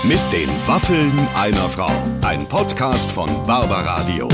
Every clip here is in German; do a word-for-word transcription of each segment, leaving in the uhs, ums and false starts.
Mit den Waffeln einer Frau. Ein Podcast von Barbaradio.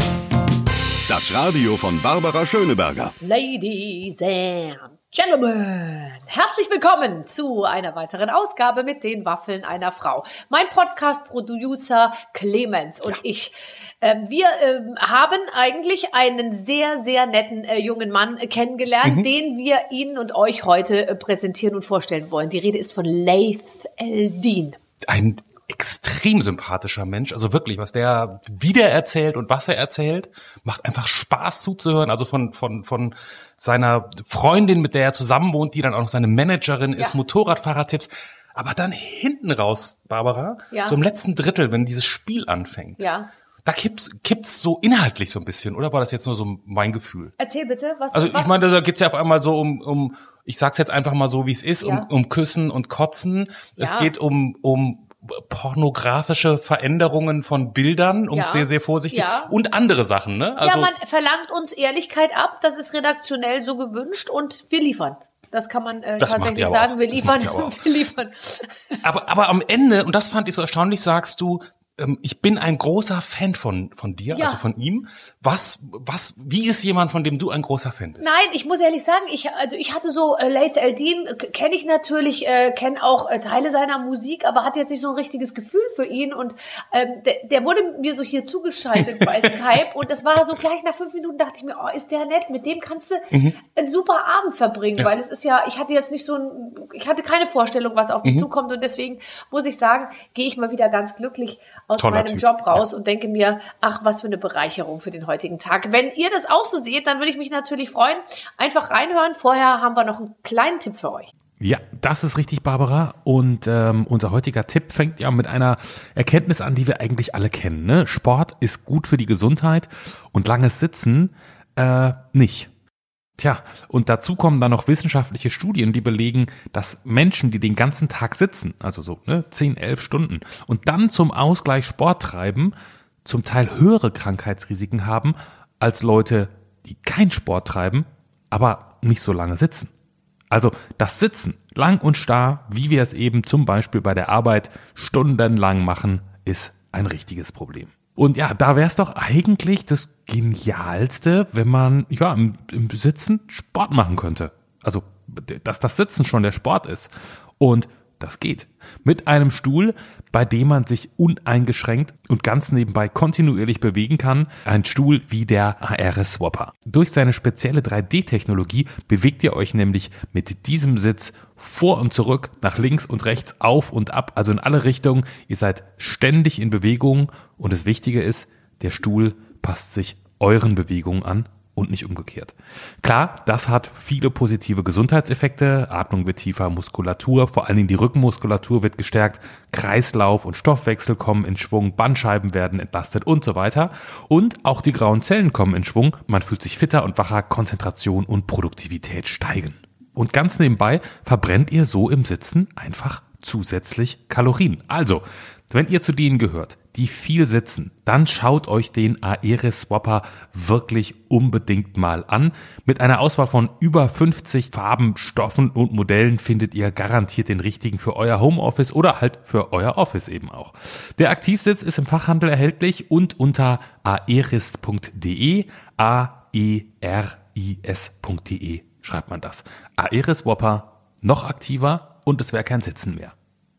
Das Radio von Barbara Schöneberger. Ladies and Gentlemen, herzlich willkommen zu einer weiteren Ausgabe mit den Waffeln einer Frau. Mein Podcast-Producer Clemens und ja. ich, äh, wir äh, haben eigentlich einen sehr, sehr netten äh, jungen Mann äh, kennengelernt, mhm. den wir Ihnen und euch heute äh, präsentieren und vorstellen wollen. Die Rede ist von Laith El-Din. Ein extrem sympathischer Mensch, also wirklich, was der wieder erzählt und was er erzählt, macht einfach Spaß zuzuhören, also von von von seiner Freundin, mit der er zusammen wohnt, die dann auch noch seine Managerin ist, ja. Motorradfahrertipps, aber dann hinten raus, Barbara, ja. so im letzten Drittel, wenn dieses Spiel anfängt, ja. da kippt's, kippt's so inhaltlich so ein bisschen, oder war das jetzt nur so mein Gefühl? Erzähl bitte, was Also was? Ich meine, da geht's ja auf einmal so um, um ich sag's jetzt einfach mal so, wie es ist, ja. um, um Küssen und Kotzen, ja. es geht um um pornografische Veränderungen von Bildern, um es ja, sehr, sehr vorsichtig, ja. und andere Sachen, ne? Also, ja, man verlangt uns Ehrlichkeit ab, das ist redaktionell so gewünscht und wir liefern. Das kann man äh, tatsächlich sagen, wir liefern, wir liefern. Aber, aber am Ende, und das fand ich so erstaunlich, sagst du, ähm, ich bin ein großer Fan von, von dir, ja. also von ihm. Was, was, wie ist jemand, von dem du ein großer Fan bist? Nein, ich muss ehrlich sagen, ich, also ich hatte so, äh, Laith El-Din äh, kenne ich natürlich, äh, kenne auch äh, Teile seiner Musik, aber hatte jetzt nicht so ein richtiges Gefühl für ihn und ähm, der, der wurde mir so hier zugeschaltet bei Skype und es war so gleich nach fünf Minuten dachte ich mir, oh, ist der nett, mit dem kannst du mhm. einen super Abend verbringen, ja. weil es ist ja, ich hatte jetzt nicht so ein, ich hatte keine Vorstellung, was auf mich mhm. zukommt und deswegen muss ich sagen, gehe ich mal wieder ganz glücklich aus Toller meinem Typ. Job raus ja. und denke mir, ach, was für eine Bereicherung für den heutigen Tag. Wenn ihr das auch so seht, dann würde ich mich natürlich freuen. Einfach reinhören. Vorher haben wir noch einen kleinen Tipp für euch. Ja, das ist richtig, Barbara. Und ähm, unser heutiger Tipp fängt ja mit einer Erkenntnis an, die wir eigentlich alle kennen. Ne? Sport ist gut für die Gesundheit und langes Sitzen äh, nicht. Tja, und dazu kommen dann noch wissenschaftliche Studien, die belegen, dass Menschen, die den ganzen Tag sitzen, also so ne, zehn, elf Stunden, und dann zum Ausgleich Sport treiben, zum Teil höhere Krankheitsrisiken haben, als Leute, die keinen Sport treiben, aber nicht so lange sitzen. Also das Sitzen, lang und starr, wie wir es eben zum Beispiel bei der Arbeit stundenlang machen, ist ein richtiges Problem. Und ja, da wäre es doch eigentlich das Genialste, wenn man ja im, im Sitzen Sport machen könnte. Also, dass das Sitzen schon der Sport ist. Und das geht. Mit einem Stuhl, bei dem man sich uneingeschränkt und ganz nebenbei kontinuierlich bewegen kann. Ein Stuhl wie der A R S Swapper. Durch seine spezielle drei D Technologie bewegt ihr euch nämlich mit diesem Sitz vor und zurück, nach links und rechts, auf und ab, also in alle Richtungen. Ihr seid ständig in Bewegung und das Wichtige ist, der Stuhl passt sich euren Bewegungen an und nicht umgekehrt. Klar, das hat viele positive Gesundheitseffekte. Atmung wird tiefer, Muskulatur, vor allen Dingen die Rückenmuskulatur wird gestärkt, Kreislauf und Stoffwechsel kommen in Schwung, Bandscheiben werden entlastet und so weiter. Und auch die grauen Zellen kommen in Schwung, man fühlt sich fitter und wacher, Konzentration und Produktivität steigen. Und ganz nebenbei verbrennt ihr so im Sitzen einfach zusätzlich Kalorien. Also, wenn ihr zu denen gehört, die viel sitzen, dann schaut euch den A R S Swapper wirklich unbedingt mal an. Mit einer Auswahl von über fünfzig Farben, Stoffen und Modellen findet ihr garantiert den richtigen für euer Homeoffice oder halt für euer Office eben auch. Der Aktivsitz ist im Fachhandel erhältlich und unter aeris punkt de, A E R I S punkt de schreibt man das. A R S Swapper, noch aktiver und es wäre kein Sitzen mehr.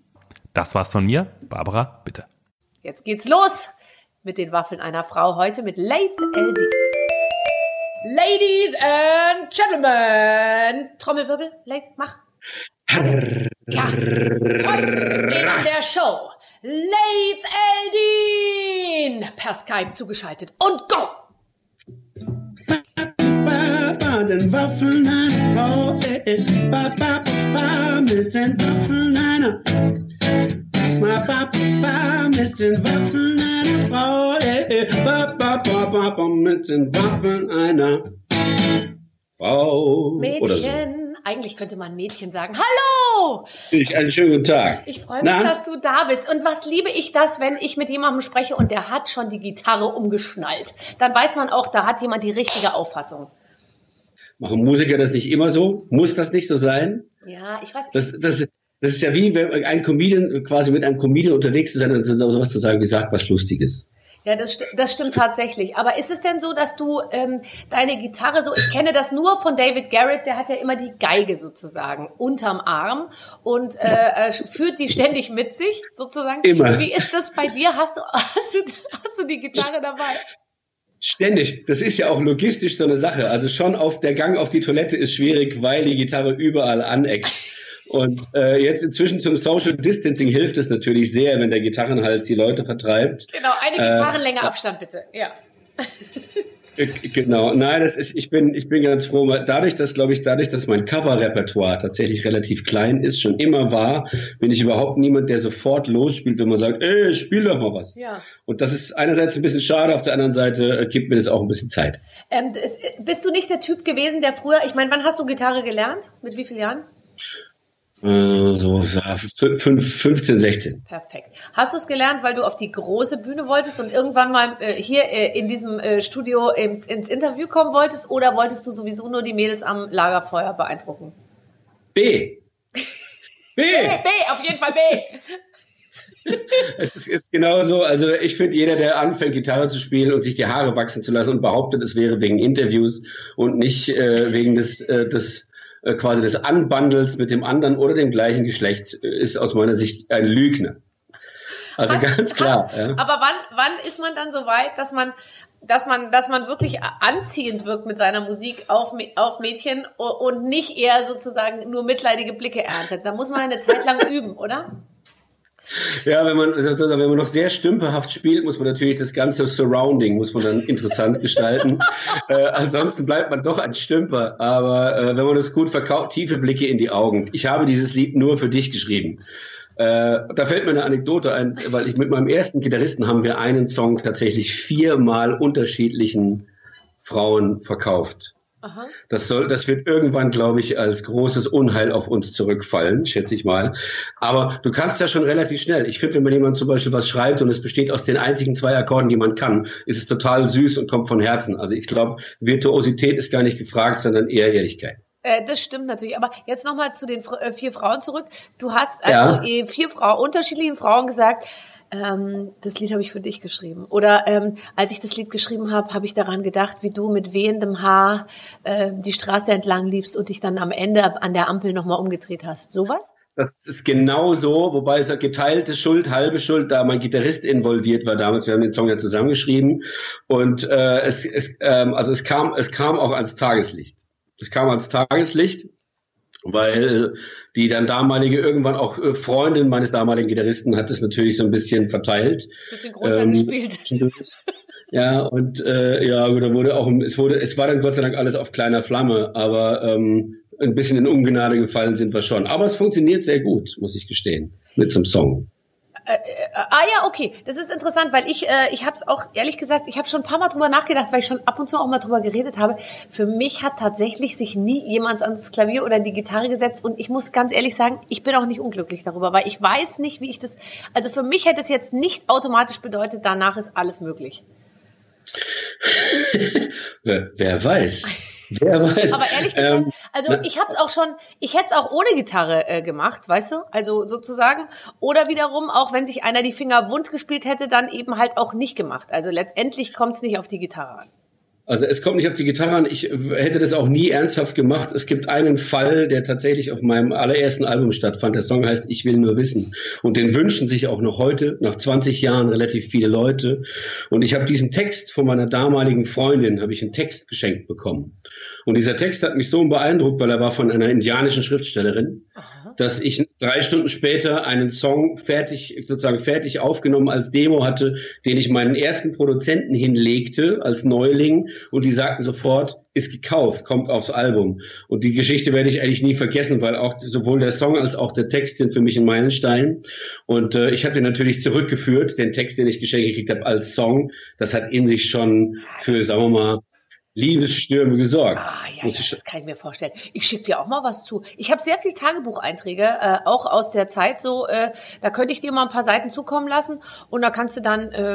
Das war's von mir. Barbara, bitte. Jetzt geht's los mit den Waffeln einer Frau. Heute mit Laith El-Din. Ladies and Gentlemen. Trommelwirbel, Laith, mach. Ja, heute in der Show Laith El-Din. Per Skype zugeschaltet. Und go! Ba, den Waffeln einer Frau. Äh, äh. Ba, ba, ba, mit den Waffeln einer Ba, ba, ba, mit den Waffeln einer Frau, eh, eh. Ba, ba, ba, ba, ba, mit den Waffeln einer Frau. Mädchen, so. Eigentlich könnte man Mädchen sagen. Hallo! Ich, einen schönen guten Tag. Ich freue mich, Na? dass du da bist. Und was liebe ich das, wenn ich mit jemandem spreche und der hat schon die Gitarre umgeschnallt. Dann weiß man auch, da hat jemand die richtige Auffassung. Machen Musiker das nicht immer so? Muss das nicht so sein? Ja, ich weiß. Das, das, Das ist ja wie wenn ein Comedian, quasi mit einem Comedian unterwegs zu sein und sowas zu sagen, wie sagt was Lustiges. Ja, das, st- das stimmt tatsächlich. Aber ist es denn so, dass du ähm, deine Gitarre so, ich kenne das nur von David Garrett, der hat ja immer die Geige sozusagen unterm Arm und äh, äh, führt die ständig mit sich sozusagen. Immer. Wie ist das bei dir? Hast du, hast du, hast du die Gitarre dabei? Ständig. Das ist ja auch logistisch so eine Sache. Also schon auf der Gang auf die Toilette ist schwierig, weil die Gitarre überall aneckt. Und äh, jetzt inzwischen zum Social Distancing hilft es natürlich sehr, wenn der Gitarrenhals die Leute vertreibt. Genau, eine Gitarrenlänge äh, Abstand bitte, ja. Genau, nein, das ist, ich bin, ich bin ganz froh, dadurch, dass, glaube ich, dadurch, dass mein Cover-Repertoire tatsächlich relativ klein ist, schon immer war, bin ich überhaupt niemand, der sofort losspielt, wenn man sagt, ey, spiel doch mal was. Ja. Und das ist einerseits ein bisschen schade, auf der anderen Seite äh, gibt mir das auch ein bisschen Zeit. Ähm, ist, bist du nicht der Typ gewesen, der früher, ich meine, wann hast du Gitarre gelernt? Mit wie vielen Jahren? So fünf, fünfzehn, sechzehn. Perfekt. Hast du es gelernt, weil du auf die große Bühne wolltest und irgendwann mal äh, hier äh, in diesem äh, Studio ins, ins Interview kommen wolltest, oder wolltest du sowieso nur die Mädels am Lagerfeuer beeindrucken? B. B. B, B, auf jeden Fall B. Es ist, ist genauso, also ich finde, jeder, der anfängt, Gitarre zu spielen und sich die Haare wachsen zu lassen und behauptet, es wäre wegen Interviews und nicht äh, wegen des, äh, des quasi des Anbandels mit dem anderen oder dem gleichen Geschlecht, ist aus meiner Sicht ein Lügner. Also Hans, ganz klar. Hans, ja. Aber wann, wann ist man dann so weit, dass man, dass man, dass man wirklich anziehend wirkt mit seiner Musik auf, auf Mädchen und nicht eher sozusagen nur mitleidige Blicke erntet? Da muss man eine Zeit lang üben, oder? Ja, wenn man, wenn man noch sehr stümperhaft spielt, muss man natürlich das ganze Surrounding muss man dann interessant gestalten. Äh, ansonsten bleibt man doch ein Stümper. Aber äh, wenn man das gut verkauft, tiefe Blicke in die Augen. Ich habe dieses Lied nur für dich geschrieben. Äh, da fällt mir eine Anekdote ein, weil ich mit meinem ersten Gitarristen haben wir einen Song tatsächlich viermal unterschiedlichen Frauen verkauft. Aha. Das soll, das wird irgendwann, glaube ich, als großes Unheil auf uns zurückfallen, schätze ich mal. Aber du kannst ja schon relativ schnell. Ich finde, wenn man jemand zum Beispiel was schreibt und es besteht aus den einzigen zwei Akkorden, die man kann, ist es total süß und kommt von Herzen. Also ich glaube, Virtuosität ist gar nicht gefragt, sondern eher Ehrlichkeit. Äh, das stimmt natürlich. Aber jetzt nochmal zu den äh, vier Frauen zurück. Du hast also ja. vier Frauen, unterschiedlichen Frauen gesagt, Ähm, das Lied habe ich für dich geschrieben. Oder ähm, als ich das Lied geschrieben habe, habe ich daran gedacht, wie du mit wehendem Haar äh, die Straße entlang liefst und dich dann am Ende an der Ampel nochmal umgedreht hast. Sowas? Das ist genau so, wobei es ja geteilte Schuld, halbe Schuld, da mein Gitarrist involviert war damals. Wir haben den Song ja zusammengeschrieben und äh, es, es, ähm, also es kam, es kam auch ans Tageslicht. Es kam ans Tageslicht. Weil die dann damalige, irgendwann auch Freundin meines damaligen Gitarristen hat es natürlich so ein bisschen verteilt. Bisschen größer ähm, gespielt. Ja, und äh, ja, da wurde auch, es wurde, es war dann Gott sei Dank alles auf kleiner Flamme, aber ähm, ein bisschen in Ungnade gefallen sind wir schon. Aber es funktioniert sehr gut, muss ich gestehen, mit so einem Song. Äh, äh, ah ja, okay. Das ist interessant, weil ich, äh, ich habe es auch, ehrlich gesagt, ich habe schon ein paar Mal drüber nachgedacht, weil ich schon ab und zu auch mal drüber geredet habe. Für mich hat tatsächlich sich nie jemand ans Klavier oder die Gitarre gesetzt und ich muss ganz ehrlich sagen, ich bin auch nicht unglücklich darüber, weil ich weiß nicht, wie ich das, also für mich hätte es jetzt nicht automatisch bedeutet, danach ist alles möglich. wer, wer weiß. Wer weiß. Aber ehrlich gesagt, ähm, also ich habe auch schon, ich hätte es auch ohne Gitarre äh, gemacht, weißt du, also sozusagen. Oder wiederum, auch wenn sich einer die Finger wund gespielt hätte, dann eben halt auch nicht gemacht. Also letztendlich kommt es nicht auf die Gitarre an. Also es kommt nicht auf die Gitarre an. Ich hätte das auch nie ernsthaft gemacht. Es gibt einen Fall, der tatsächlich auf meinem allerersten Album stattfand. Der Song heißt Ich will nur wissen. Und den wünschen sich auch noch heute, nach zwanzig Jahren, relativ viele Leute. Und ich habe diesen Text von meiner damaligen Freundin, habe ich einen Text geschenkt bekommen. Und dieser Text hat mich so beeindruckt, weil er war von einer indianischen Schriftstellerin, aha, dass ich drei Stunden später einen Song fertig, sozusagen fertig aufgenommen als Demo hatte, den ich meinen ersten Produzenten hinlegte als Neuling. Und die sagten sofort, ist gekauft, kommt aufs Album. Und die Geschichte werde ich eigentlich nie vergessen, weil auch sowohl der Song als auch der Text sind für mich ein Meilenstein. Und äh, ich habe den natürlich zurückgeführt, den Text, den ich geschenkt gekriegt habe, als Song. Das hat in sich schon für, sagen wir mal, Liebesstürme gesorgt. Ah, ja, ja, das kann ich mir vorstellen. Ich schicke dir auch mal was zu. Ich habe sehr viel Tagebucheinträge, äh, auch aus der Zeit so. Äh, da könnte ich dir mal ein paar Seiten zukommen lassen und da kannst du dann ähm,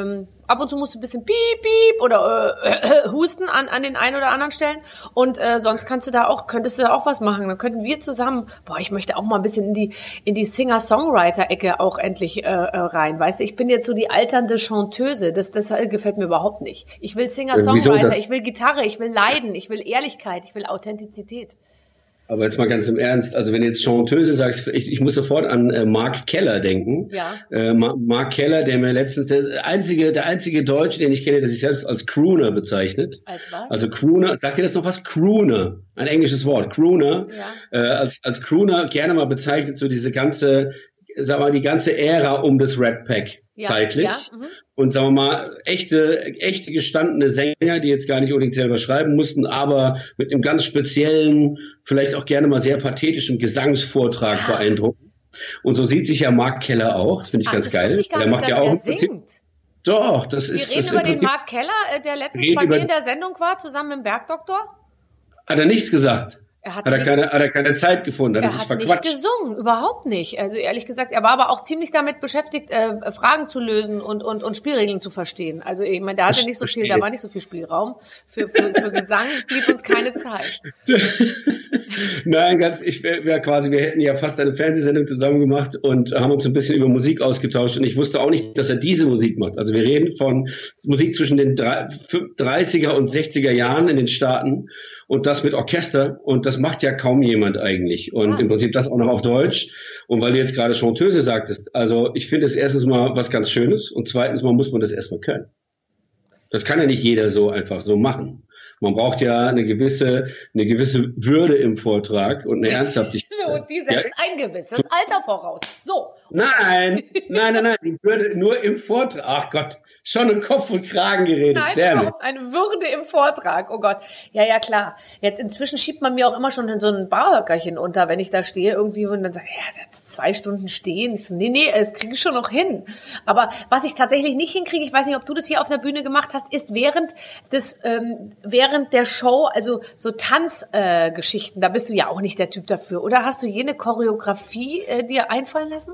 ab und zu musst du ein bisschen piep, piep oder äh, äh, husten an, an den einen oder anderen Stellen. Und äh, sonst kannst du da auch, könntest du da auch was machen. Dann könnten wir zusammen, boah, ich möchte auch mal ein bisschen in die, in die Singer-Songwriter-Ecke auch endlich äh, rein. Weißt du, ich bin jetzt so die alternde Chanteuse. Das, das gefällt mir überhaupt nicht. Ich will Singer-Songwriter, ich will Gitarre, ich will Leiden, ich will Ehrlichkeit, ich will Authentizität. Aber jetzt mal ganz im Ernst, also wenn du jetzt Chanteuse sagst, ich, ich muss sofort an äh, Mark Keller denken. Ja. Äh, Ma- Mark Keller, der mir letztens, der einzige, der einzige Deutsche, den ich kenne, der sich selbst als Crooner bezeichnet. Als was? Also Crooner, sagt ihr das noch was? Crooner, ein englisches Wort. Crooner, Ja. äh, als, als Crooner gerne mal bezeichnet, so diese ganze, sagen wir mal, die ganze Ära um das Rat Pack Ja, zeitlich. ja, mhm. Und sagen wir mal, echte, echte gestandene Sänger, die jetzt gar nicht unbedingt selber schreiben mussten, aber mit einem ganz speziellen, vielleicht auch gerne mal sehr pathetischen Gesangsvortrag Ah. beeindrucken. Und so sieht sich ja Mark Keller auch. Das finde ich Ach, ganz das geil. wusste ich gar Der nicht, macht dass ja auch er im Prinzip, singt. doch, das Wir ist, reden das über im den Prinzip, Mark Keller, äh, der letztens reden bei mir über- in der Sendung war, zusammen mit dem Bergdoktor. hat er nichts gesagt. Er hat Hat er nichts- keine, hat er keine Zeit gefunden, hat er, Er sich hat nicht verquatscht. gesungen, überhaupt nicht. Also ehrlich gesagt, er war aber auch ziemlich damit beschäftigt, äh, Fragen zu lösen und, und, und Spielregeln zu verstehen. Also ich meine, da hatte nicht so viel, da Verstehe. war nicht so viel Spielraum. Für, für, für Gesang blieb uns keine Zeit. Nein, ganz, ich wäre wär quasi, wir hätten ja fast eine Fernsehsendung zusammen gemacht und haben uns ein bisschen über Musik ausgetauscht und ich wusste auch nicht, dass er diese Musik macht. Also wir reden von Musik zwischen den dreißiger und sechziger Jahren in den Staaten und das mit Orchester und das macht ja kaum jemand eigentlich und Ja. im Prinzip das auch noch auf Deutsch und weil du jetzt gerade Chanteuse sagtest, also ich finde es erstens mal was ganz Schönes und zweitens mal muss man das erstmal können. Das kann ja nicht jeder so einfach so machen. Man braucht ja eine gewisse, eine gewisse Würde im Vortrag und eine Ernsthaftigkeit. Und die setzt Ja, ein gewisses Alter voraus. So. Nein, nein, nein, nein, die Würde nur im Vortrag. Ach Gott, schon im Kopf und Kragen geredet. Nein, Damn it. überhaupt eine Würde im Vortrag. Oh Gott. Ja, ja, klar. Jetzt inzwischen schiebt man mir auch immer schon so ein Barhöckerchen unter, wenn ich da stehe irgendwie und dann sage, ja, jetzt zwei Stunden stehen. Ich so, nee, nee, das kriege ich schon noch hin. Aber was ich tatsächlich nicht hinkriege, ich weiß nicht, ob du das hier auf der Bühne gemacht hast, ist während des, ähm, während der Show, also so Tanzgeschichten, äh, Geschichten, da bist du ja auch nicht der Typ dafür. Oder hast du jene Choreografie äh, dir einfallen lassen?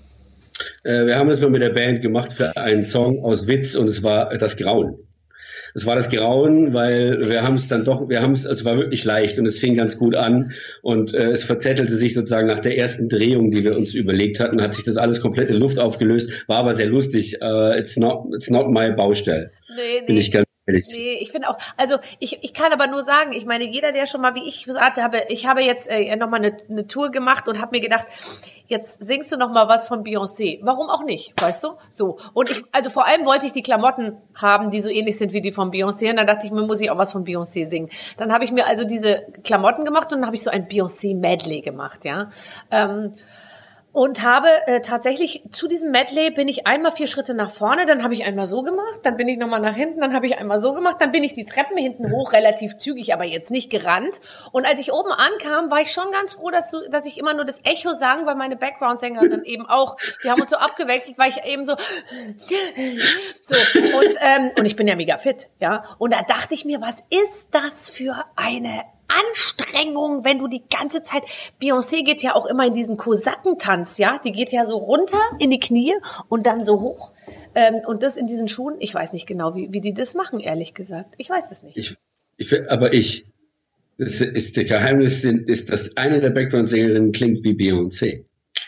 Äh, wir haben das mal mit der Band gemacht für einen Song aus Witz und es war das Grauen. Es war das Grauen, weil wir haben es dann doch, wir haben es, es war wirklich leicht und es fing ganz gut an und äh, es verzettelte sich sozusagen nach der ersten Drehung, die wir uns überlegt hatten, hat sich das alles komplett in Luft aufgelöst, war aber sehr lustig. Uh, it's not, it's not my Baustelle. Nee, nee. Bin ich ganz ehrlich. Nee, ich finde auch, also ich, ich kann aber nur sagen, ich meine, jeder, der schon mal, wie ich gesagt habe, ich habe jetzt äh, nochmal eine, eine Tour gemacht und habe mir gedacht, jetzt singst du noch mal was von Beyoncé. Warum auch nicht, weißt du? So. Und ich, also vor allem wollte ich die Klamotten haben, die so ähnlich sind wie die von Beyoncé. Und dann dachte ich mir, muss ich auch was von Beyoncé singen. Dann habe ich mir also diese Klamotten gemacht und dann habe ich so ein Beyoncé-Medley gemacht, ja. Ähm, Und habe äh, tatsächlich zu diesem Medley bin ich einmal vier Schritte nach vorne, dann habe ich einmal so gemacht, dann bin ich nochmal nach hinten, dann habe ich einmal so gemacht, dann bin ich die Treppen hinten hoch, relativ zügig, aber jetzt nicht gerannt. Und als ich oben ankam, war ich schon ganz froh, dass, du, dass ich immer nur das Echo sang, weil meine Background-Sängerin eben auch, die haben uns so abgewechselt, weil ich eben so, so und, ähm, und ich bin ja mega fit, ja. Und da dachte ich mir, was ist das für eine Anstrengung, wenn du die ganze Zeit, Beyoncé geht ja auch immer in diesen Kosakentanz, ja, die geht ja so runter in die Knie und dann so hoch ähm, und das in diesen Schuhen, ich weiß nicht genau, wie, wie die das machen, ehrlich gesagt, ich weiß es nicht. Ich, ich, aber ich, das ist der Geheimnis, ist, dass eine der Background-Sängerinnen klingt wie Beyoncé.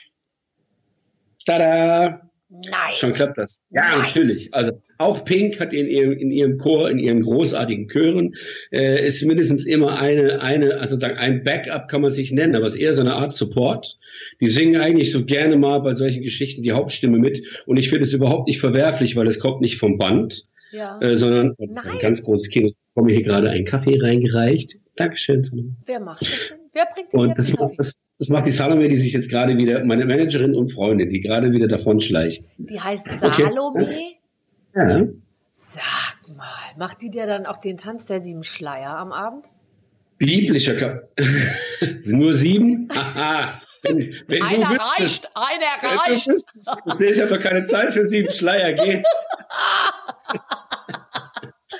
Tada! Nein. Schon klappt das. Ja, Nein. natürlich. Also auch Pink hat in ihrem, in ihrem Chor, in ihren großartigen Chören, äh, ist mindestens immer eine, eine, also sozusagen ein Backup kann man sich nennen, aber es ist eher so eine Art Support. Die singen eigentlich so gerne mal bei solchen Geschichten die Hauptstimme mit und ich finde es überhaupt nicht verwerflich, weil es kommt nicht vom Band, Ja. äh, sondern das ist ein Nein. ganz großes Kino. Ich bekomme hier gerade einen Kaffee reingereicht. Dankeschön, Salome. Wer macht das denn? Wer bringt denn Und jetzt das Kaffee? macht, das, das macht die Salome, die sich jetzt gerade wieder, meine Managerin und Freundin, die gerade wieder davon schleicht. Die heißt Okay. Salome? Ja. Sag mal, macht die dir dann auch den Tanz der sieben Schleier am Abend? Biblischer Kap Nur sieben? Haha. Wenn, wenn Einer du wüsstest, reicht, einer wenn du reicht. wüsstest, du siehst, ich habe doch keine Zeit für sieben Schleier, geht's?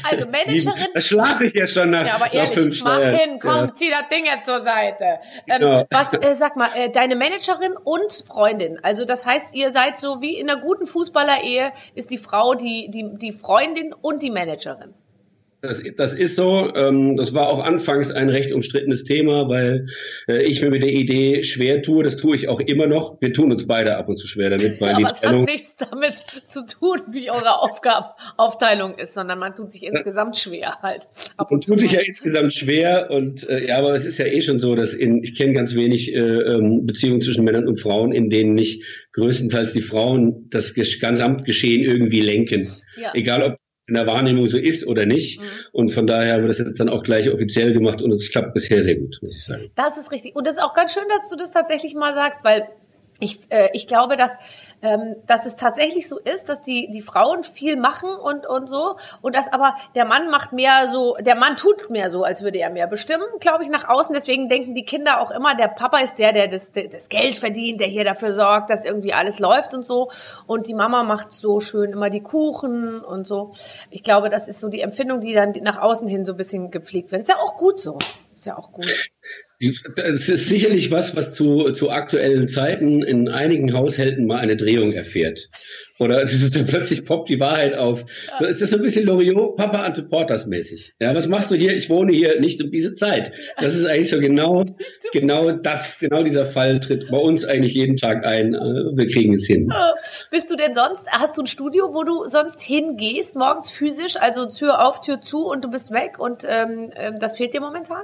Also Managerin. Da schlafe ich ja schon nach, ja, aber nach ehrlich, fünf mach Steuern. hin, komm, Ja. zieh das Ding jetzt zur Seite. Ähm, Genau. was, äh, sag mal, äh, deine Managerin und Freundin. Also das heißt, ihr seid so wie in einer guten Fußballerehe, ist die Frau die, die, die Freundin und die Managerin. Das, das ist so. Ähm, das war auch anfangs ein recht umstrittenes Thema, weil äh, ich mir mit der Idee schwer tue. Das tue ich auch immer noch. Wir tun uns beide ab und zu schwer damit, weil Aber die es hat Trennung. nichts damit zu tun, wie eure Aufgabenaufteilung ist, sondern man tut sich insgesamt schwer halt. Ab Man und zu tut sich mal. ja insgesamt schwer und äh, ja, aber es ist ja eh schon so, dass in ich kenne ganz wenig äh, ähm, Beziehungen zwischen Männern und Frauen, in denen nicht größtenteils die Frauen das Ges- Gesamtgeschehen irgendwie lenken. Ja. Egal ob in der Wahrnehmung so ist oder nicht. Mhm. Und von daher haben wir das jetzt dann auch gleich offiziell gemacht und es klappt bisher sehr gut, muss ich sagen. Das ist richtig. Und das ist auch ganz schön, dass du das tatsächlich mal sagst, weil ich, äh, ich glaube, dass, ähm, dass es tatsächlich so ist, dass die, die Frauen viel machen und, und so. Und dass aber der Mann macht mehr so, der Mann tut mehr so, als würde er mehr bestimmen, glaube ich, nach außen. Deswegen denken die Kinder auch immer, der Papa ist der, der das, das Geld verdient, der hier dafür sorgt, dass irgendwie alles läuft und so. Und die Mama macht so schön immer die Kuchen und so. Ich glaube, das ist so die Empfindung, die dann nach außen hin so ein bisschen gepflegt wird. Ist ja auch gut so. Ist ja auch gut. Es ist sicherlich was, was zu, zu aktuellen Zeiten in einigen Haushalten mal eine Drehung erfährt. Oder es ist so plötzlich poppt die Wahrheit auf. So ist das so ein bisschen Loriot, Papa Ante Portas mäßig. Ja, was machst du hier? Ich wohne hier nicht um diese Zeit. Das ist eigentlich so genau, genau das, genau dieser Fall tritt bei uns eigentlich jeden Tag ein. Wir kriegen es hin. Bist du denn sonst, hast du ein Studio, wo du sonst hingehst, morgens physisch, also Tür auf, Tür zu und du bist weg und ähm, das fehlt dir momentan?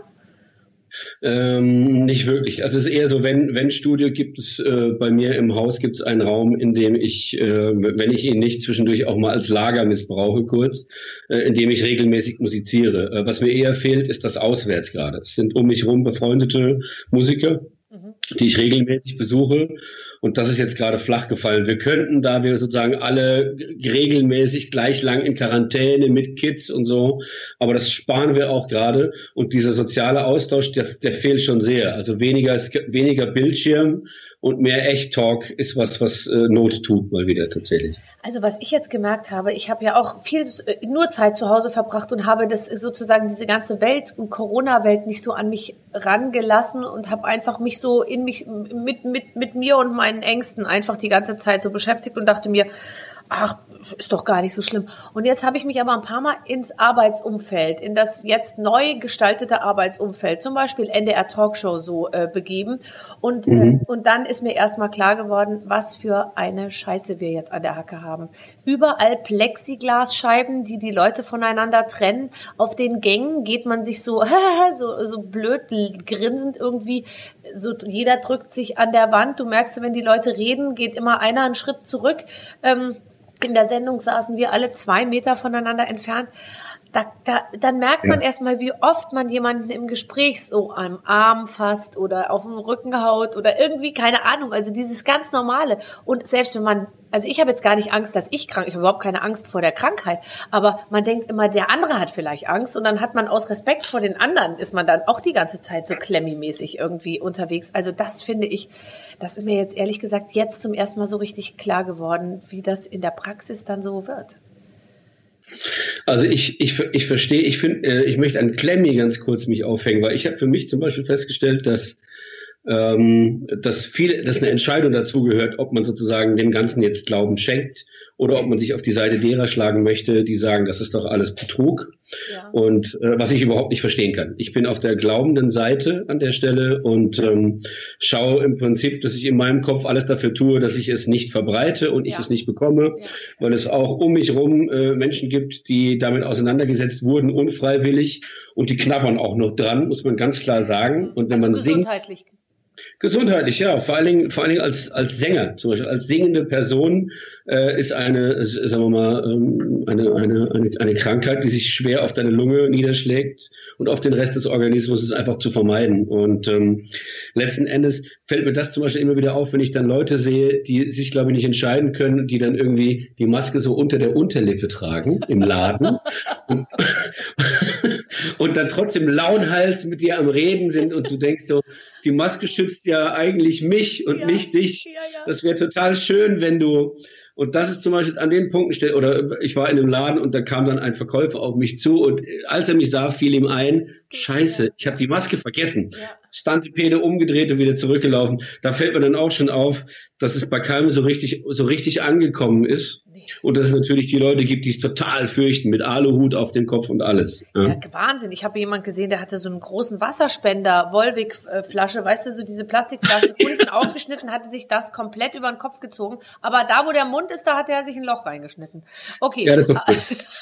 Ähm, nicht wirklich. Also es ist eher so, wenn wenn Studio gibt es äh, bei mir im Haus gibt es einen Raum, in dem ich, äh, wenn ich ihn nicht zwischendurch auch mal als Lager missbrauche kurz, äh, in dem ich regelmäßig musiziere. Äh, was mir eher fehlt, ist das Auswärts gerade. Es sind um mich herum befreundete Musiker, mhm. die ich regelmäßig besuche. Und das ist jetzt gerade flach gefallen. Wir könnten, da wir sozusagen alle regelmäßig gleich lang in Quarantäne mit Kids und so, aber das sparen wir auch gerade. Und dieser soziale Austausch, der, der fehlt schon sehr. Also weniger, weniger Bildschirm und mehr Echt-Talk ist was, was äh, Not tut mal wieder tatsächlich. Also was ich jetzt gemerkt habe, ich habe ja auch viel nur Zeit zu Hause verbracht und habe das sozusagen diese ganze Welt und Corona-Welt nicht so an mich rangelassen und habe einfach mich so in mich mit mit mit mir und meinen Ängsten einfach die ganze Zeit so beschäftigt und dachte mir, ach, ist doch gar nicht so schlimm. Und jetzt habe ich mich aber ein paar Mal ins Arbeitsumfeld, in das jetzt neu gestaltete Arbeitsumfeld, zum Beispiel N D R Talkshow so äh, begeben. Und, mhm. äh, und dann ist mir erstmal klar geworden, was für eine Scheiße wir jetzt an der Hacke haben. Überall Plexiglasscheiben, die die Leute voneinander trennen. Auf den Gängen geht man sich so, so, so blöd grinsend irgendwie, so jeder drückt sich an der Wand. Du merkst, wenn die Leute reden, geht immer einer einen Schritt zurück. Ähm, In der Sendung saßen wir alle zwei Meter voneinander entfernt. Da, da, dann merkt man ja. erstmal, wie oft man jemanden im Gespräch so am Arm fasst oder auf den Rücken haut oder irgendwie, keine Ahnung, also dieses ganz Normale. Und selbst wenn man, also ich habe jetzt gar nicht Angst, dass ich krank, ich habe überhaupt keine Angst vor der Krankheit, aber man denkt immer, der andere hat vielleicht Angst und dann hat man aus Respekt vor den anderen, ist man dann auch die ganze Zeit so klemmimäßig irgendwie unterwegs. Also das finde ich, das ist mir jetzt ehrlich gesagt jetzt zum ersten Mal so richtig klar geworden, wie das in der Praxis dann so wird. Also ich ich ich verstehe, ich finde, ich möchte an Klemmi ganz kurz mich aufhängen, weil ich habe für mich zum Beispiel festgestellt, dass ähm, dass viel, dass eine Entscheidung dazu gehört, ob man sozusagen dem Ganzen jetzt Glauben schenkt oder ob man sich auf die Seite derer schlagen möchte, die sagen, das ist doch alles Betrug. Ja. Und äh, was ich überhaupt nicht verstehen kann. Ich bin auf der glaubenden Seite an der Stelle und ähm, schaue im Prinzip, dass ich in meinem Kopf alles dafür tue, dass ich es nicht verbreite und ja. ich es nicht bekomme, ja. weil es auch um mich rum äh, Menschen gibt, die damit auseinandergesetzt wurden, unfreiwillig, und die knabbern auch noch dran, muss man ganz klar sagen. Und wenn also man gesundheitlich. singt, Gesundheitlich, ja. Vor allen Dingen, vor allen Dingen als, als Sänger, zum Beispiel als singende Person, äh, ist eine, sagen wir mal, ähm, eine, eine, eine, eine Krankheit, die sich schwer auf deine Lunge niederschlägt und auf den Rest des Organismus ist einfach zu vermeiden. Und ähm, letzten Endes fällt mir das zum Beispiel immer wieder auf, wenn ich dann Leute sehe, die sich, glaube ich, nicht entscheiden können, die dann irgendwie die Maske so unter der Unterlippe tragen im Laden und, und dann trotzdem lauthals mit dir am Reden sind und du denkst so, die Maske schützt ja eigentlich mich und ja, nicht dich. Ja, ja. Das wäre total schön, wenn du Und das ist zum Beispiel an den Punkten, oder ich war in einem Laden und da kam dann ein Verkäufer auf mich zu und als er mich sah, fiel ihm ein, Scheiße, ich habe die Maske vergessen. Ja. Stand die Pede umgedreht und wieder zurückgelaufen. Da fällt mir dann auch schon auf, dass es bei keinem so richtig, so richtig angekommen ist. Und dass es natürlich die Leute gibt, die es total fürchten, mit Aluhut auf dem Kopf und alles. Ja, ja Wahnsinn. Ich habe jemanden gesehen, der hatte so einen großen Wasserspender, Volvic-Flasche, weißt du, so diese Plastikflaschen unten aufgeschnitten, hatte sich das komplett über den Kopf gezogen. Aber da, wo der Mund ist, da hat er sich ein Loch reingeschnitten. Okay. Ja, das ist doch gut.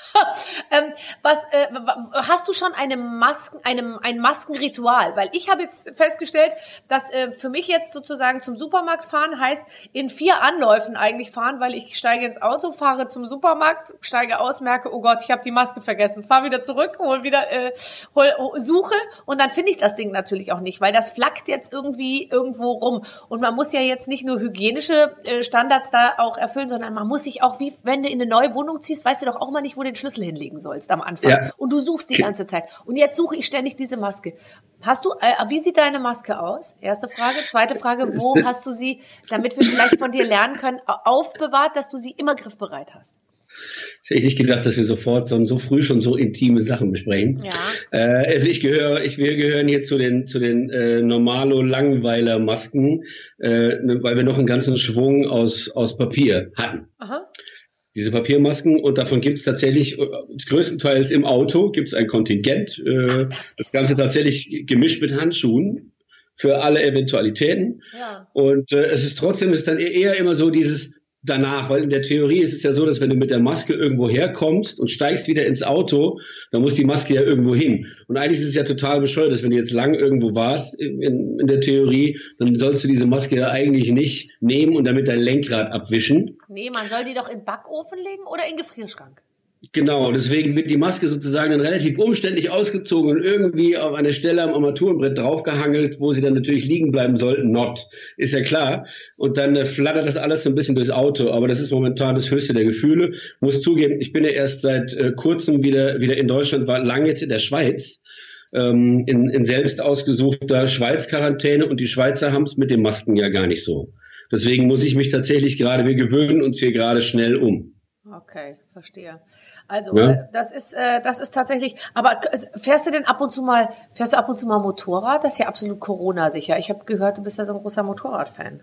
ähm, was, äh, hast du schon eine Masken, einem, ein Maskenritual? Weil ich habe jetzt festgestellt, dass äh, für mich jetzt sozusagen zum Supermarkt fahren heißt, in vier Anläufen eigentlich fahren, weil ich steige ins Auto, fahre zum Supermarkt, steige aus, merke, oh Gott, ich habe die Maske vergessen, fahre wieder zurück, hol wieder, äh, hol, suche und dann finde ich das Ding natürlich auch nicht, weil das flackt jetzt irgendwie irgendwo rum. Und man muss ja jetzt nicht nur hygienische äh, Standards da auch erfüllen, sondern man muss sich auch, wie wenn du in eine neue Wohnung ziehst, weißt du doch auch mal nicht, wo du den Schlüssel hinlegen sollst am Anfang. Ja. Und du suchst die ganze Zeit. Und jetzt suche ich ständig diese Maske. Hast du, äh, wie sieht deine Maske aus? Erste Frage. Zweite Frage, wo hast du sie, damit wir vielleicht von dir lernen können, aufbewahrt, dass du sie immer griffbereit hast? Ich hätte nicht gedacht, dass wir sofort so, so früh schon so intime Sachen besprechen. Ja. Äh, also ich gehöre, ich, wir gehören hier zu den, zu den äh, Normalo-Langweiler-Masken, äh, weil wir noch einen ganzen Schwung aus, aus Papier hatten. Aha. Diese Papiermasken, und davon gibt es tatsächlich äh, größtenteils im Auto gibt es ein Kontingent. Äh, Ach, das, das Ganze so. Tatsächlich gemischt mit Handschuhen für alle Eventualitäten. Ja. Und äh, es ist trotzdem ist dann eher immer so dieses danach, weil in der Theorie ist es ja so, dass wenn du mit der Maske irgendwo herkommst und steigst wieder ins Auto, dann muss die Maske ja irgendwo hin. Und eigentlich ist es ja total bescheuert, dass wenn du jetzt lang irgendwo warst in, in der Theorie, dann sollst du diese Maske ja eigentlich nicht nehmen und damit dein Lenkrad abwischen. Nee, man soll die doch in den Backofen legen oder in den Gefrierschrank. Genau, deswegen wird die Maske sozusagen dann relativ umständlich ausgezogen und irgendwie auf eine Stelle am Armaturenbrett draufgehangelt, wo sie dann natürlich liegen bleiben sollten. Not, ist ja klar. Und dann äh, flattert das alles so ein bisschen durchs Auto. Aber das ist momentan das höchste der Gefühle. Muss zugeben, ich bin ja erst seit äh, kurzem wieder wieder in Deutschland, war lange jetzt in der Schweiz, ähm, in, in selbst ausgesuchter Schweiz-Quarantäne. Und die Schweizer haben es mit den Masken ja gar nicht so. Deswegen muss ich mich tatsächlich gerade, wir gewöhnen uns hier gerade schnell um. Okay, verstehe. Also ja. äh, das ist äh, das ist tatsächlich. Aber fährst du denn ab und zu mal fährst du ab und zu mal Motorrad? Das ist ja absolut Corona-sicher. Ich habe gehört, du bist ja so ein großer Motorradfan.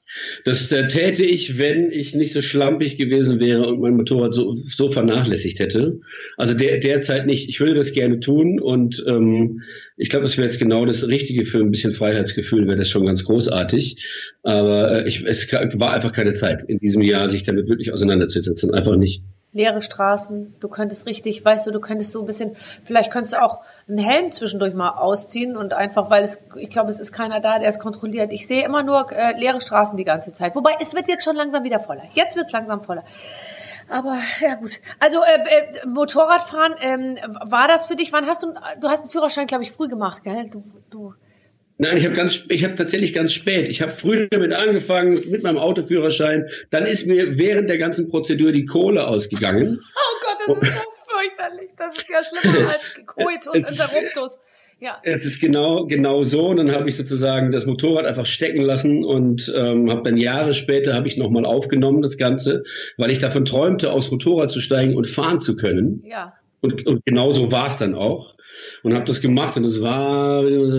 Das äh, täte ich, wenn ich nicht so schlampig gewesen wäre und mein Motorrad so, so vernachlässigt hätte. Also der, derzeit nicht. Ich würde das gerne tun und ähm, ich glaube, das wäre jetzt genau das Richtige für ein bisschen Freiheitsgefühl, wäre das schon ganz großartig. Aber äh, ich, es war einfach keine Zeit in diesem Jahr, sich damit wirklich auseinanderzusetzen. Einfach nicht. Leere Straßen, du könntest richtig, weißt du, du könntest so ein bisschen, vielleicht könntest du auch einen Helm zwischendurch mal ausziehen und einfach, weil es, ich glaube, es ist keiner da, der es kontrolliert. Ich sehe immer nur äh, leere Straßen die ganze Zeit. Wobei, es wird jetzt schon langsam wieder voller. Jetzt wird es langsam voller. Aber, ja gut. Also, äh, äh, Motorradfahren, ähm, war das für dich, wann hast du, du hast einen Führerschein, glaube ich, früh gemacht, gell? Du, du Nein, ich habe ganz, ich habe tatsächlich ganz spät. Ich habe früh damit angefangen mit meinem Autoführerschein. Dann ist mir während der ganzen Prozedur die Kohle ausgegangen. Oh Gott, das ist so fürchterlich. Das ist ja schlimmer als Coitus interruptus. Ja. Es ist genau genau so. Und dann habe ich sozusagen das Motorrad einfach stecken lassen und ähm, habe dann Jahre später habe ich nochmal aufgenommen das Ganze, weil ich davon träumte, aufs Motorrad zu steigen und fahren zu können. Ja. Und, und genau so war es dann auch. Und habe das gemacht und es war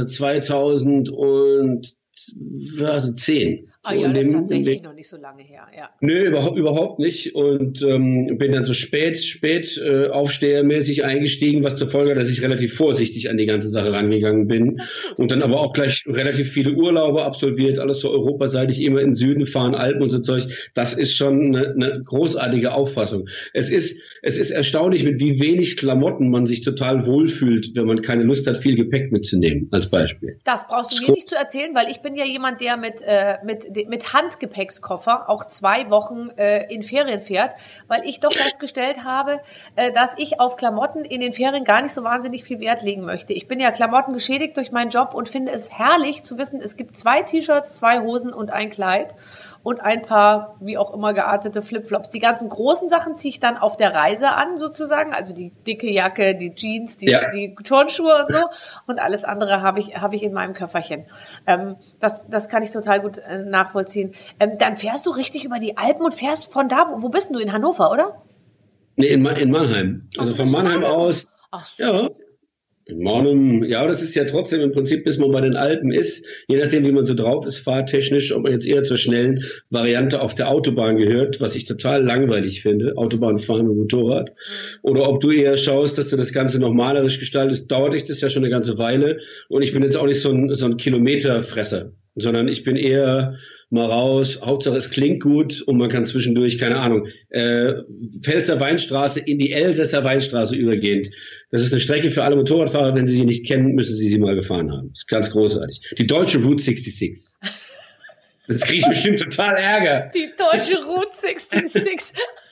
zweitausendzehn. Ah so ja, das ist tatsächlich noch nicht so lange her. Ja. Nö, überhaupt, überhaupt nicht. Und ähm, bin dann so spät, spät äh, aufstehermäßig eingestiegen, was zur Folge hat, dass ich relativ vorsichtig an die ganze Sache rangegangen bin. Und dann aber auch gleich relativ viele Urlaube absolviert, alles so europaseitig, immer in den Süden fahren, Alpen und so Zeug. Das ist schon eine, eine großartige Auffassung. Es ist, es ist erstaunlich, mit wie wenig Klamotten man sich total wohlfühlt, wenn man keine Lust hat, viel Gepäck mitzunehmen, als Beispiel. Das brauchst du mir nicht zu erzählen, weil ich bin ja jemand, der mit, äh, mit mit Handgepäckskoffer auch zwei Wochen äh, in Ferien fährt, weil ich doch festgestellt habe, äh, dass ich auf Klamotten in den Ferien gar nicht so wahnsinnig viel Wert legen möchte. Ich bin ja Klamotten geschädigt durch meinen Job und finde es herrlich zu wissen, es gibt zwei T-Shirts, zwei Hosen und ein Kleid und ein paar, wie auch immer, geartete Flipflops. Die ganzen großen Sachen ziehe ich dann auf der Reise an, sozusagen, also die dicke Jacke, die Jeans, die, ja. die Turnschuhe und so und alles andere habe ich, habe ich in meinem Köfferchen. Ähm, das, das kann ich total gut äh, nachvollziehen. nachvollziehen. Ähm, dann fährst du richtig über die Alpen und fährst von da, wo, wo bist du? In Hannover, oder? Nee, in, Ma- in Mannheim. Also Ach, von Mannheim Mannheim. aus, Ach so. ja. In Mannheim, ja, das ist ja trotzdem im Prinzip, bis man bei den Alpen ist, je nachdem, wie man so drauf ist, fahrtechnisch, ob man jetzt eher zur schnellen Variante auf der Autobahn gehört, was ich total langweilig finde, Autobahn fahren mit Motorrad, oder ob du eher schaust, dass du das Ganze noch malerisch gestaltest, dauert dich das ja schon eine ganze Weile. Und ich bin jetzt auch nicht so ein, so ein Kilometerfresser, sondern ich bin eher mal raus, Hauptsache es klingt gut und man kann zwischendurch, keine Ahnung, äh, Pfälzer Weinstraße in die Elsässer Weinstraße übergehend. Das ist eine Strecke für alle Motorradfahrer, wenn sie sie nicht kennen, müssen sie sie mal gefahren haben. Das ist ganz großartig. Die deutsche Route sechsundsechzig. Jetzt kriege ich bestimmt total Ärger. Die deutsche Route sechsundsechzig.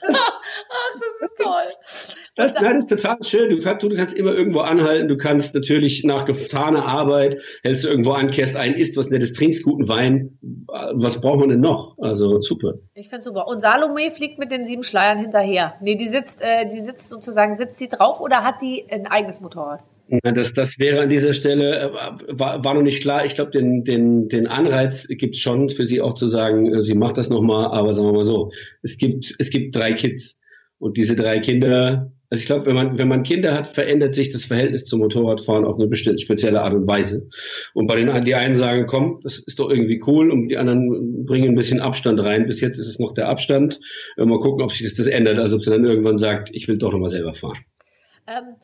Ach, das ist toll. Das, nein, das ist total schön. Du kannst, du kannst immer irgendwo anhalten. Du kannst natürlich nach getaner Arbeit, hältst du irgendwo an, kehrst ein, isst was Nettes, trinkst guten Wein. Was braucht man denn noch? Also super. Ich finde super. Und Salome fliegt mit den sieben Schleiern hinterher. Nee, die sitzt, äh, die sitzt sozusagen, sitzt die drauf oder hat die ein eigenes Motorrad? Das, das wäre an dieser Stelle, äh, war, war noch nicht klar. Ich glaube, den, den, den Anreiz gibt es schon für sie auch zu sagen, äh, sie macht das nochmal, aber sagen wir mal so, es gibt, es gibt drei Kids. Und diese drei Kinder, also ich glaube, wenn man, wenn man Kinder hat, verändert sich das Verhältnis zum Motorradfahren auf eine bestimmte spezielle Art und Weise. Und bei den einen, die einen sagen, komm, das ist doch irgendwie cool, und die anderen bringen ein bisschen Abstand rein. Bis jetzt ist es noch der Abstand. Äh, mal gucken, ob sich das, das ändert, also ob sie dann irgendwann sagt, ich will doch nochmal selber fahren. Ähm,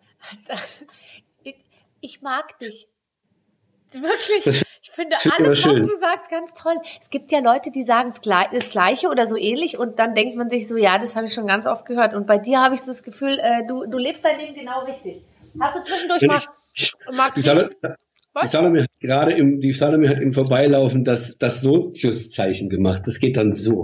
ich, ich mag dich. Wirklich. Das, ich finde das alles, was schön. du sagst, ganz toll. Es gibt ja Leute, die sagen das Gleiche oder so ähnlich und dann denkt man sich so, ja, das habe ich schon ganz oft gehört. Und bei dir habe ich so das Gefühl, äh, du, du lebst dein Leben genau richtig. Hast du zwischendurch mal... mal Die Salome, die Salome hat gerade im, die Salome hat im Vorbeilaufen das, das Sozius-Zeichen gemacht. Das geht dann so.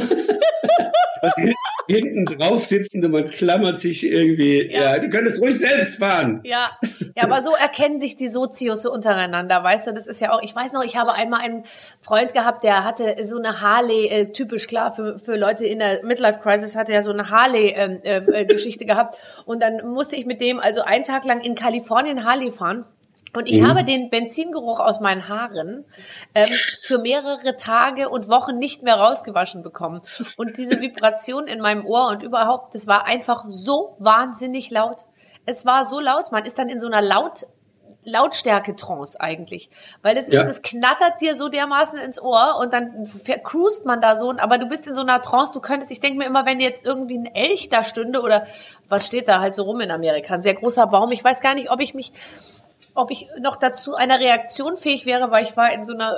Hinten drauf sitzende, man klammert sich irgendwie, ja. ja, die können es ruhig selbst fahren. Ja, ja, aber so erkennen sich die Sozius untereinander, weißt du, das ist ja auch, ich weiß noch, ich habe einmal einen Freund gehabt, der hatte so eine Harley, äh, typisch klar, für, für Leute in der Midlife-Crisis hatte er so eine Harley-Geschichte äh, äh, gehabt und dann musste ich mit dem also einen Tag lang in Kalifornien Harley fahren. Und ich mhm. habe den Benzingeruch aus meinen Haaren ähm, für mehrere Tage und Wochen nicht mehr rausgewaschen bekommen. Und diese Vibration in meinem Ohr und überhaupt, das war einfach so wahnsinnig laut. Es war so laut, man ist dann in so einer laut Lautstärke-Trance eigentlich. Weil das, ist, ja. das knattert dir so dermaßen ins Ohr und dann cruist man da so, aber du bist in so einer Trance, du könntest, ich denke mir immer, wenn jetzt irgendwie ein Elch da stünde oder was steht da halt so rum in Amerika, ein sehr großer Baum, ich weiß gar nicht, ob ich mich... ob ich noch dazu einer Reaktion fähig wäre, weil ich war in so einer...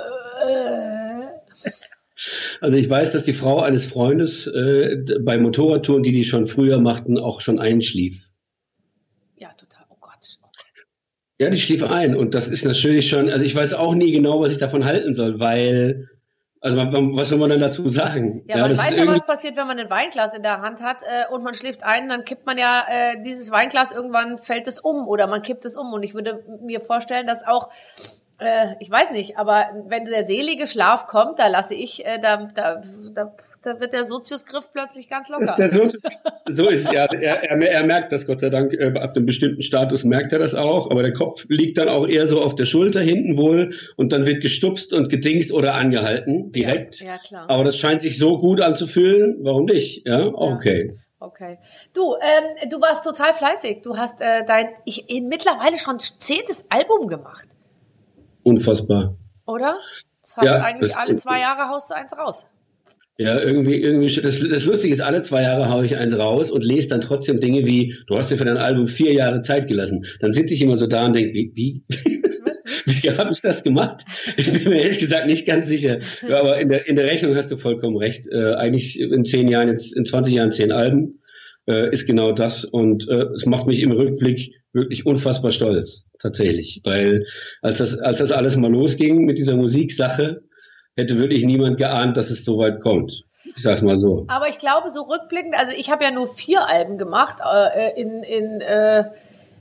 Äh Also ich weiß, dass die Frau eines Freundes äh, bei Motorradtouren, die die schon früher machten, auch schon einschlief. Ja, total. Oh Gott. Oh Gott. Ja, die schlief ein. Und das ist natürlich schon... Also ich weiß auch nie genau, was ich davon halten soll, weil... Also was will man dann dazu sagen? Ja, ja man weiß ja, was passiert, wenn man ein Weinglas in der Hand hat äh, und man schläft ein, dann kippt man ja äh, dieses Weinglas, irgendwann fällt es um oder man kippt es um. Und ich würde mir vorstellen, dass auch, äh, ich weiß nicht, aber wenn der selige Schlaf kommt, da lasse ich, äh, da, da, da, da wird der Soziusgriff plötzlich ganz locker. Das ist der Sozius, so ist ja, er, er, er merkt das Gott sei Dank, äh, ab einem bestimmten Status merkt er das auch, aber der Kopf liegt dann auch eher so auf der Schulter hinten wohl und dann wird gestupst und gedingst oder angehalten direkt. Ja, ja, klar. Aber das scheint sich so gut anzufühlen, warum nicht? Ja, okay. Ja. Okay. Du, ähm, du warst total fleißig. Du hast äh, dein ich, in mittlerweile schon zehntes Album gemacht. Unfassbar. Oder? Das heißt ja, eigentlich, das alle zwei Jahre haust du eins raus. Ja, irgendwie, irgendwie, das, das Lustige ist, alle zwei Jahre haue ich eins raus und lese dann trotzdem Dinge wie, du hast dir für dein Album vier Jahre Zeit gelassen. Dann sitze ich immer so da und denke, wie, wie, wie habe ich das gemacht? Ich bin mir ehrlich gesagt nicht ganz sicher. Ja, aber in der, in der Rechnung hast du vollkommen recht. Äh, eigentlich in zehn Jahren, jetzt in zwanzig Jahren zehn Alben, äh, ist genau das. Und äh, es macht mich im Rückblick wirklich unfassbar stolz, tatsächlich. Weil als das, als das alles mal losging mit dieser Musiksache, hätte wirklich niemand geahnt, dass es so weit kommt. Ich sag's mal so. Aber ich glaube, so rückblickend, also ich habe ja nur vier Alben gemacht, äh, in, in, äh,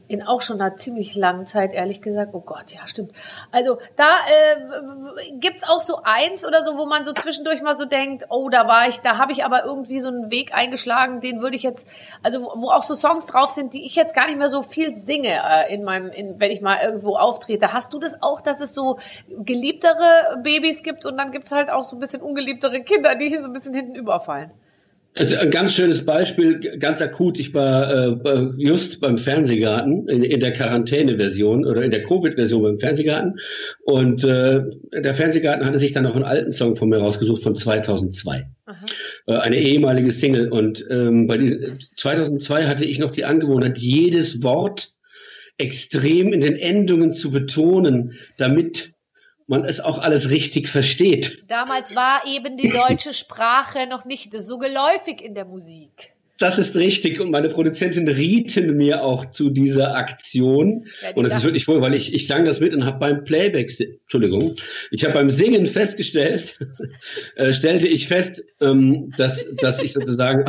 in auch schon einer ziemlich langen Zeit, ehrlich gesagt. Oh Gott, ja, stimmt. Also da äh, gibt's auch so eins oder so, wo man so zwischendurch mal so denkt, oh, da war ich, da habe ich aber irgendwie so einen Weg eingeschlagen, den würde ich jetzt, also wo, wo auch so Songs drauf sind, die ich jetzt gar nicht mehr so viel singe äh, in meinem, in, wenn ich mal irgendwo auftrete. Hast du das auch, dass es so geliebtere Babys gibt und dann gibt's halt auch so ein bisschen ungeliebtere Kinder, die hier so ein bisschen hinten überfallen? Also ein ganz schönes Beispiel, ganz akut. Ich war äh, just beim Fernsehgarten in, in der Quarantäne-Version oder in der Covid-Version beim Fernsehgarten. Und äh, der Fernsehgarten hatte sich dann noch einen alten Song von mir rausgesucht von zweitausendzwei. Äh, eine ehemalige Single. Und ähm, bei diesem zweitausendzwei hatte ich noch die Angewohnheit, jedes Wort extrem in den Endungen zu betonen, damit man es auch alles richtig versteht. Damals war eben die deutsche Sprache noch nicht so geläufig in der Musik. Das ist richtig. Und meine Produzentin rieten mir auch zu dieser Aktion. Ja, und es ist wirklich wohl, weil ich, ich sang das mit und habe beim Playback, Entschuldigung, ich habe beim Singen festgestellt, äh, stellte ich fest, ähm, dass, dass ich sozusagen,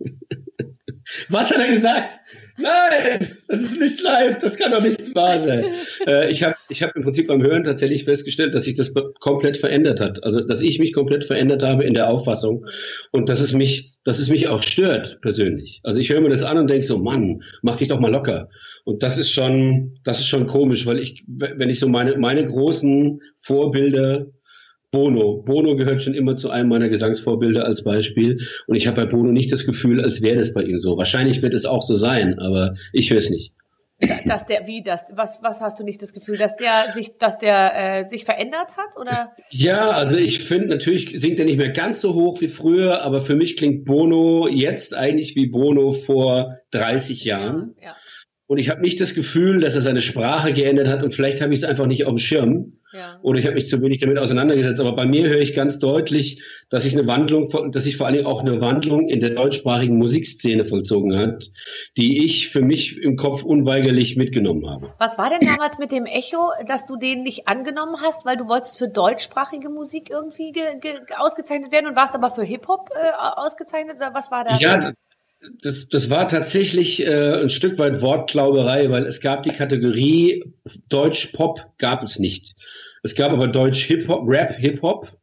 was hat er gesagt? Nein, das ist nicht live, das kann doch nicht wahr sein. Äh, ich habe ich hab im Prinzip beim Hören tatsächlich festgestellt, dass sich das komplett verändert hat. Also, dass ich mich komplett verändert habe in der Auffassung und dass es mich, dass es mich auch stört persönlich. Also ich höre mir das an und denke so, Mann, mach dich doch mal locker. Und das ist schon, das ist schon komisch, weil ich, wenn ich so meine, meine großen Vorbilder, Bono. Bono gehört schon immer zu einem meiner Gesangsvorbilder als Beispiel. Und ich habe bei Bono nicht das Gefühl, als wäre das bei ihm so. Wahrscheinlich wird es auch so sein, aber ich höre es nicht. Dass der, wie das, was, was hast du nicht das Gefühl, dass der sich, dass der äh, sich verändert hat, oder? Ja, also ich finde, natürlich singt er nicht mehr ganz so hoch wie früher, aber für mich klingt Bono jetzt eigentlich wie Bono vor dreißig Jahren. Ja, ja. Und ich habe nicht das Gefühl, dass er seine Sprache geändert hat und vielleicht habe ich es einfach nicht auf dem Schirm. Ja. Oder ich habe mich zu wenig damit auseinandergesetzt. Aber bei mir höre ich ganz deutlich, dass sich eine Wandlung, dass sich vor allem auch eine Wandlung in der deutschsprachigen Musikszene vollzogen hat, die ich für mich im Kopf unweigerlich mitgenommen habe. Was war denn damals mit dem Echo, dass du den nicht angenommen hast, weil du wolltest für deutschsprachige Musik irgendwie ge- ge- ausgezeichnet werden und warst aber für Hip-Hop äh, ausgezeichnet? Oder was war da? Ja, Das, das war tatsächlich äh, ein Stück weit Wortklauberei, weil es gab die Kategorie Deutsch-Pop gab es nicht. Es gab aber Deutsch-Hip-Hop, Rap-Hip-Hop.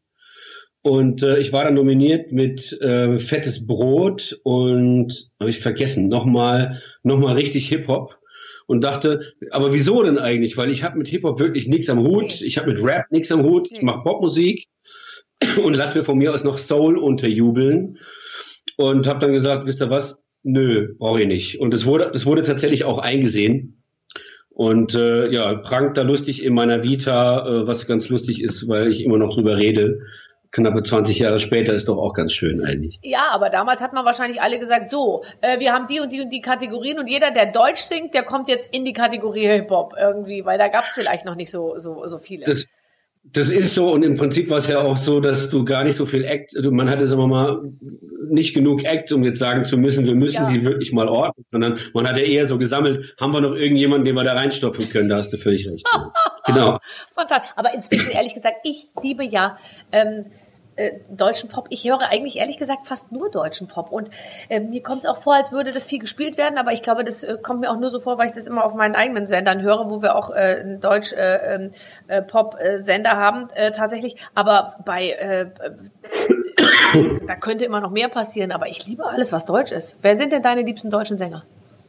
Und äh, ich war dann nominiert mit äh, Fettes Brot und, habe ich vergessen, nochmal noch mal richtig Hip-Hop. Und dachte, aber wieso denn eigentlich? Weil ich habe mit Hip-Hop wirklich nichts am Hut. Nee. Ich habe mit Rap nichts am Hut. Nee. Ich mache Popmusik und lass mir von mir aus noch Soul unterjubeln. Und habe dann gesagt, wisst ihr was? Nö, brauche ich nicht. Und das wurde, das wurde tatsächlich auch eingesehen. Und äh, ja, prangt da lustig in meiner Vita, äh, was ganz lustig ist, weil ich immer noch drüber rede. Knappe zwanzig Jahre später ist doch auch ganz schön eigentlich. Ja, aber damals hat man wahrscheinlich alle gesagt, so, äh, wir haben die und die und die Kategorien und jeder, der Deutsch singt, der kommt jetzt in die Kategorie Hip-Hop irgendwie, weil da gab es vielleicht noch nicht so, so, so viele. Das Das ist so und im Prinzip war es ja auch so, dass du gar nicht so viel Act, man hatte, sagen wir mal, nicht genug Act, um jetzt sagen zu müssen, wir müssen ja. die wirklich mal ordnen, sondern man hat ja eher so gesammelt, haben wir noch irgendjemanden, den wir da reinstopfen können, da hast du völlig recht. Genau. Aber inzwischen, ehrlich gesagt, ich liebe ja ähm, äh, deutschen Pop. Ich höre eigentlich, ehrlich gesagt, fast nur deutschen Pop und äh, mir kommt es auch vor, als würde das viel gespielt werden, aber ich glaube, das äh, kommt mir auch nur so vor, weil ich das immer auf meinen eigenen Sendern höre, wo wir auch äh, einen Deutsch-Pop-Sender äh, äh, haben, äh, tatsächlich. Aber bei, äh, äh, da könnte immer noch mehr passieren, aber ich liebe alles, was deutsch ist. Wer sind denn deine liebsten deutschen Sänger?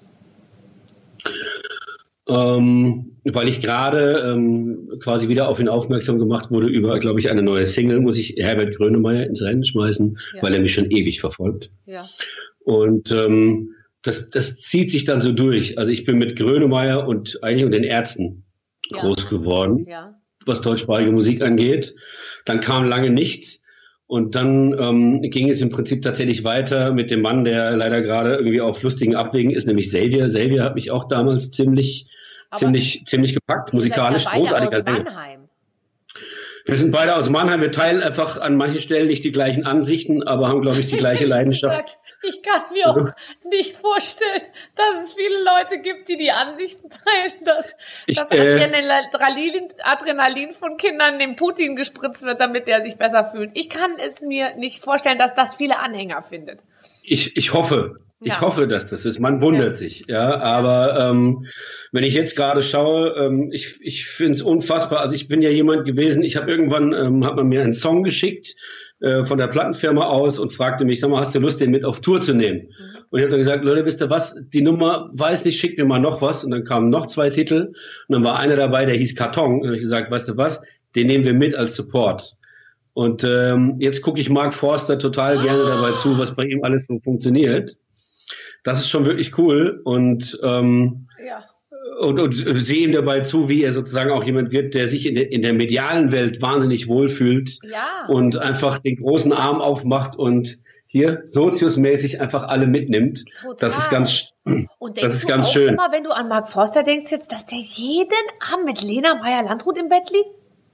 Ähm, weil ich gerade ähm, quasi wieder auf ihn aufmerksam gemacht wurde über, glaube ich, eine neue Single, muss ich Herbert Grönemeyer ins Rennen schmeißen, ja. weil er mich schon ewig verfolgt. Ja. Und ähm, das, das zieht sich dann so durch. Also ich bin mit Grönemeyer und eigentlich und den Ärzten ja. groß geworden, ja. was deutschsprachige Musik angeht. Dann kam lange nichts. Und dann ähm, ging es im Prinzip tatsächlich weiter mit dem Mann, der leider gerade irgendwie auf lustigen Abwägen ist, nämlich Xavier. Xavier hat mich auch damals ziemlich, Aber ziemlich, ziemlich gepackt, musikalisch ja großartiger Sänger. Wir sind beide aus Mannheim. Wir teilen einfach an manchen Stellen nicht die gleichen Ansichten, aber haben, glaube ich, die gleiche Leidenschaft. Ich kann mir auch nicht vorstellen, dass es viele Leute gibt, die die Ansichten teilen, dass ich, das Adrenalin, Adrenalin von Kindern dem Putin gespritzt wird, damit der sich besser fühlt. Ich kann es mir nicht vorstellen, dass das viele Anhänger findet. Ich, ich hoffe. Ich Ja. hoffe, dass das ist. Man wundert sich, ja. Aber ähm, wenn ich jetzt gerade schaue, ähm, ich, ich finde es unfassbar. Also ich bin ja jemand gewesen, ich habe irgendwann, ähm, hat man mir einen Song geschickt äh, von der Plattenfirma aus und fragte mich, sag mal, hast du Lust, den mit auf Tour zu nehmen? Mhm. Und ich habe dann gesagt, Leute, wisst ihr was, die Nummer, weiß nicht, schickt mir mal noch was. Und dann kamen noch zwei Titel und dann war einer dabei, der hieß Karton. Und dann habe ich gesagt, weißt du was, den nehmen wir mit als Support. Und ähm, jetzt gucke ich Mark Forster total gerne dabei zu, was bei ihm alles so funktioniert. Das ist schon wirklich cool und ähm, Ja. und, und sehe ihm dabei zu, wie er sozusagen auch jemand wird, der sich in der, in der medialen Welt wahnsinnig wohlfühlt Ja. und einfach den großen Arm aufmacht und hier soziusmäßig einfach alle mitnimmt. Total. Das ist ganz, Und das denkst ist du ganz auch schön. immer, wenn du an Mark Forster denkst jetzt, dass der jeden Abend mit Lena Meyer-Landrut im Bett liegt?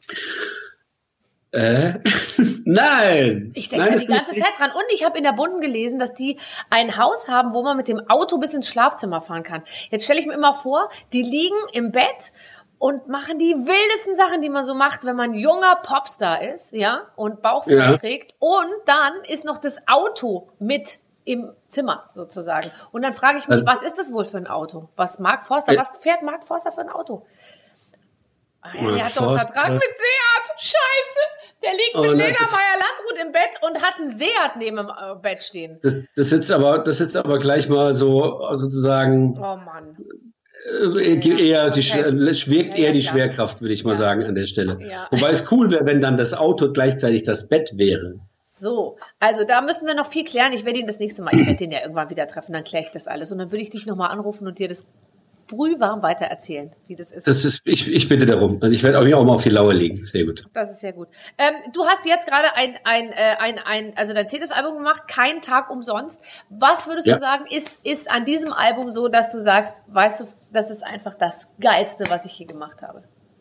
Äh? Nein! Ich denke Nein, da das die ganze nicht. Zeit dran. Und ich habe in der Bunden gelesen, dass die ein Haus haben, wo man mit dem Auto bis ins Schlafzimmer fahren kann. Jetzt stelle ich mir immer vor, die liegen im Bett und machen die wildesten Sachen, die man so macht, wenn man junger Popstar ist, ja, und Bauchfrei Ja. trägt. Und dann ist noch das Auto mit im Zimmer sozusagen. Und dann frage ich mich, Also- was ist das wohl für ein Auto? Was Mark Forster, Äh, was fährt Mark Forster für ein Auto? Ah ja, Mark der hat doch einen Forster. Vertrag mit Seat. Scheiße. Der liegt Oh mit nein, Lena das- Meyer-Landrut im Bett und hat einen Seat neben dem äh, Bett stehen. Das, das sitzt aber, das sitzt aber gleich mal so sozusagen Oh Mann. äh, eher die, okay. Sch- wirkt Ja, ja, eher die klar. Schwerkraft, würde ich mal Ja. sagen, an der Stelle. Ja. Wobei es cool wäre, wenn dann das Auto gleichzeitig das Bett wäre. So, also da müssen wir noch viel klären. Ich werde ihn das nächste Mal, ich werde den ja irgendwann wieder treffen, dann kläre ich das alles. Und dann würde ich dich nochmal anrufen und dir das brühwarm weiter erzählen, wie das ist. Das ist, ich, ich bitte darum. Also ich werde auch, auch mal auf die Lauer legen. Sehr gut. Das ist sehr gut. Ähm, du hast jetzt gerade ein, ein, äh, ein, ein, also dein zehntes Album gemacht, Kein Tag umsonst. Was würdest Ja. du sagen, ist, ist an diesem Album so, dass du sagst, weißt du, das ist einfach das Geilste, was ich hier gemacht habe?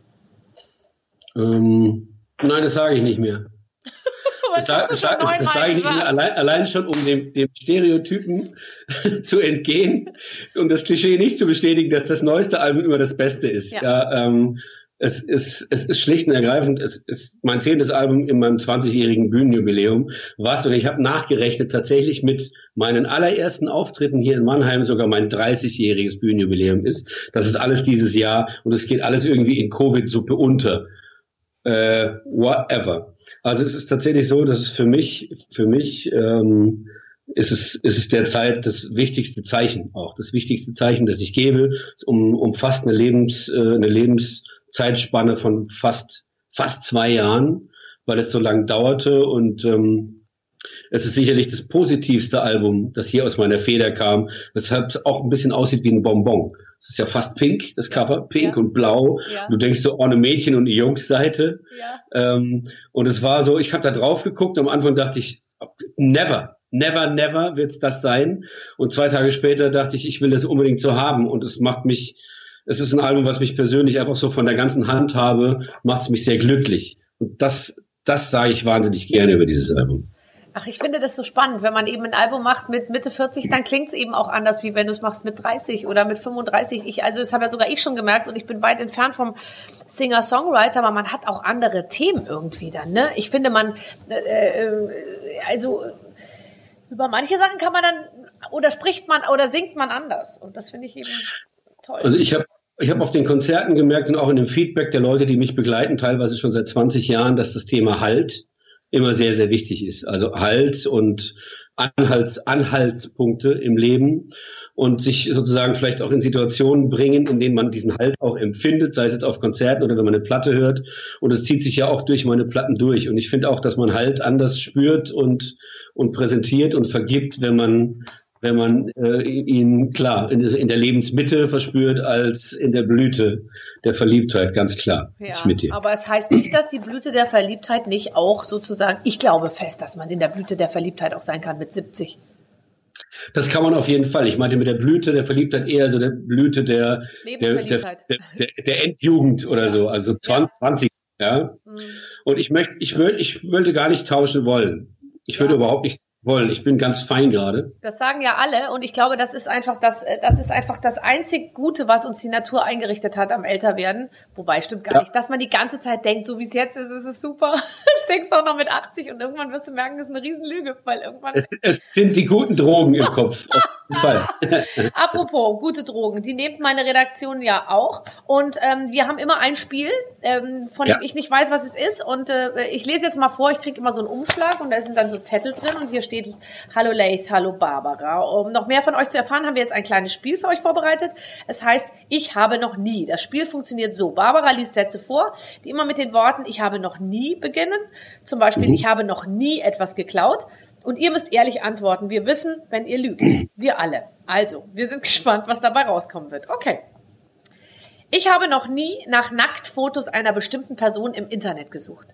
Ähm, nein, das sage ich nicht mehr. Was hast du schon das, das neunmal sage ich nicht mehr. gesagt? Allein, allein schon, um dem, dem Stereotypen zu entgehen und das Klischee nicht zu bestätigen, dass das neueste Album immer das Beste ist. Ja. Ja, ähm, es ist, es ist schlicht und ergreifend, es ist mein zehntes Album in meinem zwanzigjährigen Bühnenjubiläum. Was, und ich habe nachgerechnet, tatsächlich mit meinen allerersten Auftritten hier in Mannheim sogar mein dreißigjähriges Bühnenjubiläum ist. Das ist alles dieses Jahr und es geht alles irgendwie in Covid-Suppe unter. Äh, whatever. Also es ist tatsächlich so, dass es für mich, für mich ähm, ist es, ist es derzeit das wichtigste Zeichen auch. Das wichtigste Zeichen, das ich gebe, um, um fast eine Lebens, äh, eine Lebenszeitspanne von fast, fast zwei Jahren, weil es so lang dauerte und ähm, es ist sicherlich das positivste Album, das hier aus meiner Feder kam, weshalb es auch ein bisschen aussieht wie ein Bonbon. Es ist ja fast pink, das Cover, pink Ja. und blau. Ja. Du denkst so, oh, eine Mädchen- und eine Jungsseite. Ja. Ähm, und es war so, ich habe da drauf geguckt, am Anfang dachte ich, never, never, never wird's das sein. Und zwei Tage später dachte ich, ich will das unbedingt so haben. Und es macht mich, es ist ein Album, was mich persönlich einfach so von der ganzen Hand habe, macht es mich sehr glücklich. Und das, das sage ich wahnsinnig gerne über dieses Album. Ach, ich finde das so spannend. Wenn man eben ein Album macht mit Mitte vierzig, dann klingt es eben auch anders, wie wenn du es machst mit dreißig oder mit fünfunddreißig. Ich, also das habe ja sogar ich schon gemerkt und ich bin weit entfernt vom Singer-Songwriter, aber man hat auch andere Themen irgendwie dann. Ne? Ich finde, man, äh, äh, also über manche Sachen kann man dann, oder spricht man oder singt man anders. Und das finde ich eben toll. Also ich habe ich hab auf den Konzerten gemerkt und auch in dem Feedback der Leute, die mich begleiten, teilweise schon seit zwanzig Jahren, dass das Thema Halt immer sehr, sehr wichtig ist. Also Halt und Anhalts, Anhaltspunkte im Leben und sich sozusagen vielleicht auch in Situationen bringen, in denen man diesen Halt auch empfindet, sei es jetzt auf Konzerten oder wenn man eine Platte hört. Und es zieht sich ja auch durch meine Platten durch. Und ich finde auch, dass man Halt anders spürt und, und präsentiert und vergibt, wenn man wenn man äh, ihn, klar, in, in der Lebensmitte verspürt, als in der Blüte der Verliebtheit, ganz klar. Ja, ich mit dir. aber es heißt nicht, dass die Blüte der Verliebtheit nicht auch sozusagen, ich glaube fest, dass man in der Blüte der Verliebtheit auch sein kann mit siebzig. Das kann man auf jeden Fall. Ich meinte mit der Blüte der Verliebtheit eher so der Blüte der, der, der, Lebensverliebtheit. der, der, der Endjugend oder so, also zwanzig, zwanzig, ja. Mhm. Und ich möchte, ich würde, ich würde gar nicht tauschen wollen. Ich würde Ja. überhaupt nicht wollen. Ich bin ganz fein gerade. Das sagen ja alle und ich glaube, das ist einfach das, äh, das ist einfach das einzig Gute, was uns die Natur eingerichtet hat am Älterwerden. Wobei, stimmt gar Ja. nicht. Dass man die ganze Zeit denkt, so wie es jetzt ist, ist es super. Das denkst du auch noch mit achtzig und irgendwann wirst du merken, das ist eine Riesenlüge, weil irgendwann... Es, es sind die guten Drogen im Kopf. Auf, Fall. Apropos gute Drogen, die nimmt meine Redaktion ja auch. Und ähm, wir haben immer ein Spiel, ähm, von Ja. dem ich nicht weiß, was es ist. Und äh, ich lese jetzt mal vor, ich kriege immer so einen Umschlag und da sind dann so Zettel drin. Und hier steht, hallo Laith, hallo Barbara. Um noch mehr von euch zu erfahren, haben wir jetzt ein kleines Spiel für euch vorbereitet. Es heißt, ich habe noch nie. Das Spiel funktioniert so. Barbara liest Sätze vor, die immer mit den Worten, ich habe noch nie beginnen. Zum Beispiel, Mhm. ich habe noch nie etwas geklaut. Und ihr müsst ehrlich antworten. Wir wissen, wenn ihr lügt. Wir alle. Also, wir sind gespannt, was dabei rauskommen wird. Okay. Ich habe noch nie nach Nacktfotos einer bestimmten Person im Internet gesucht.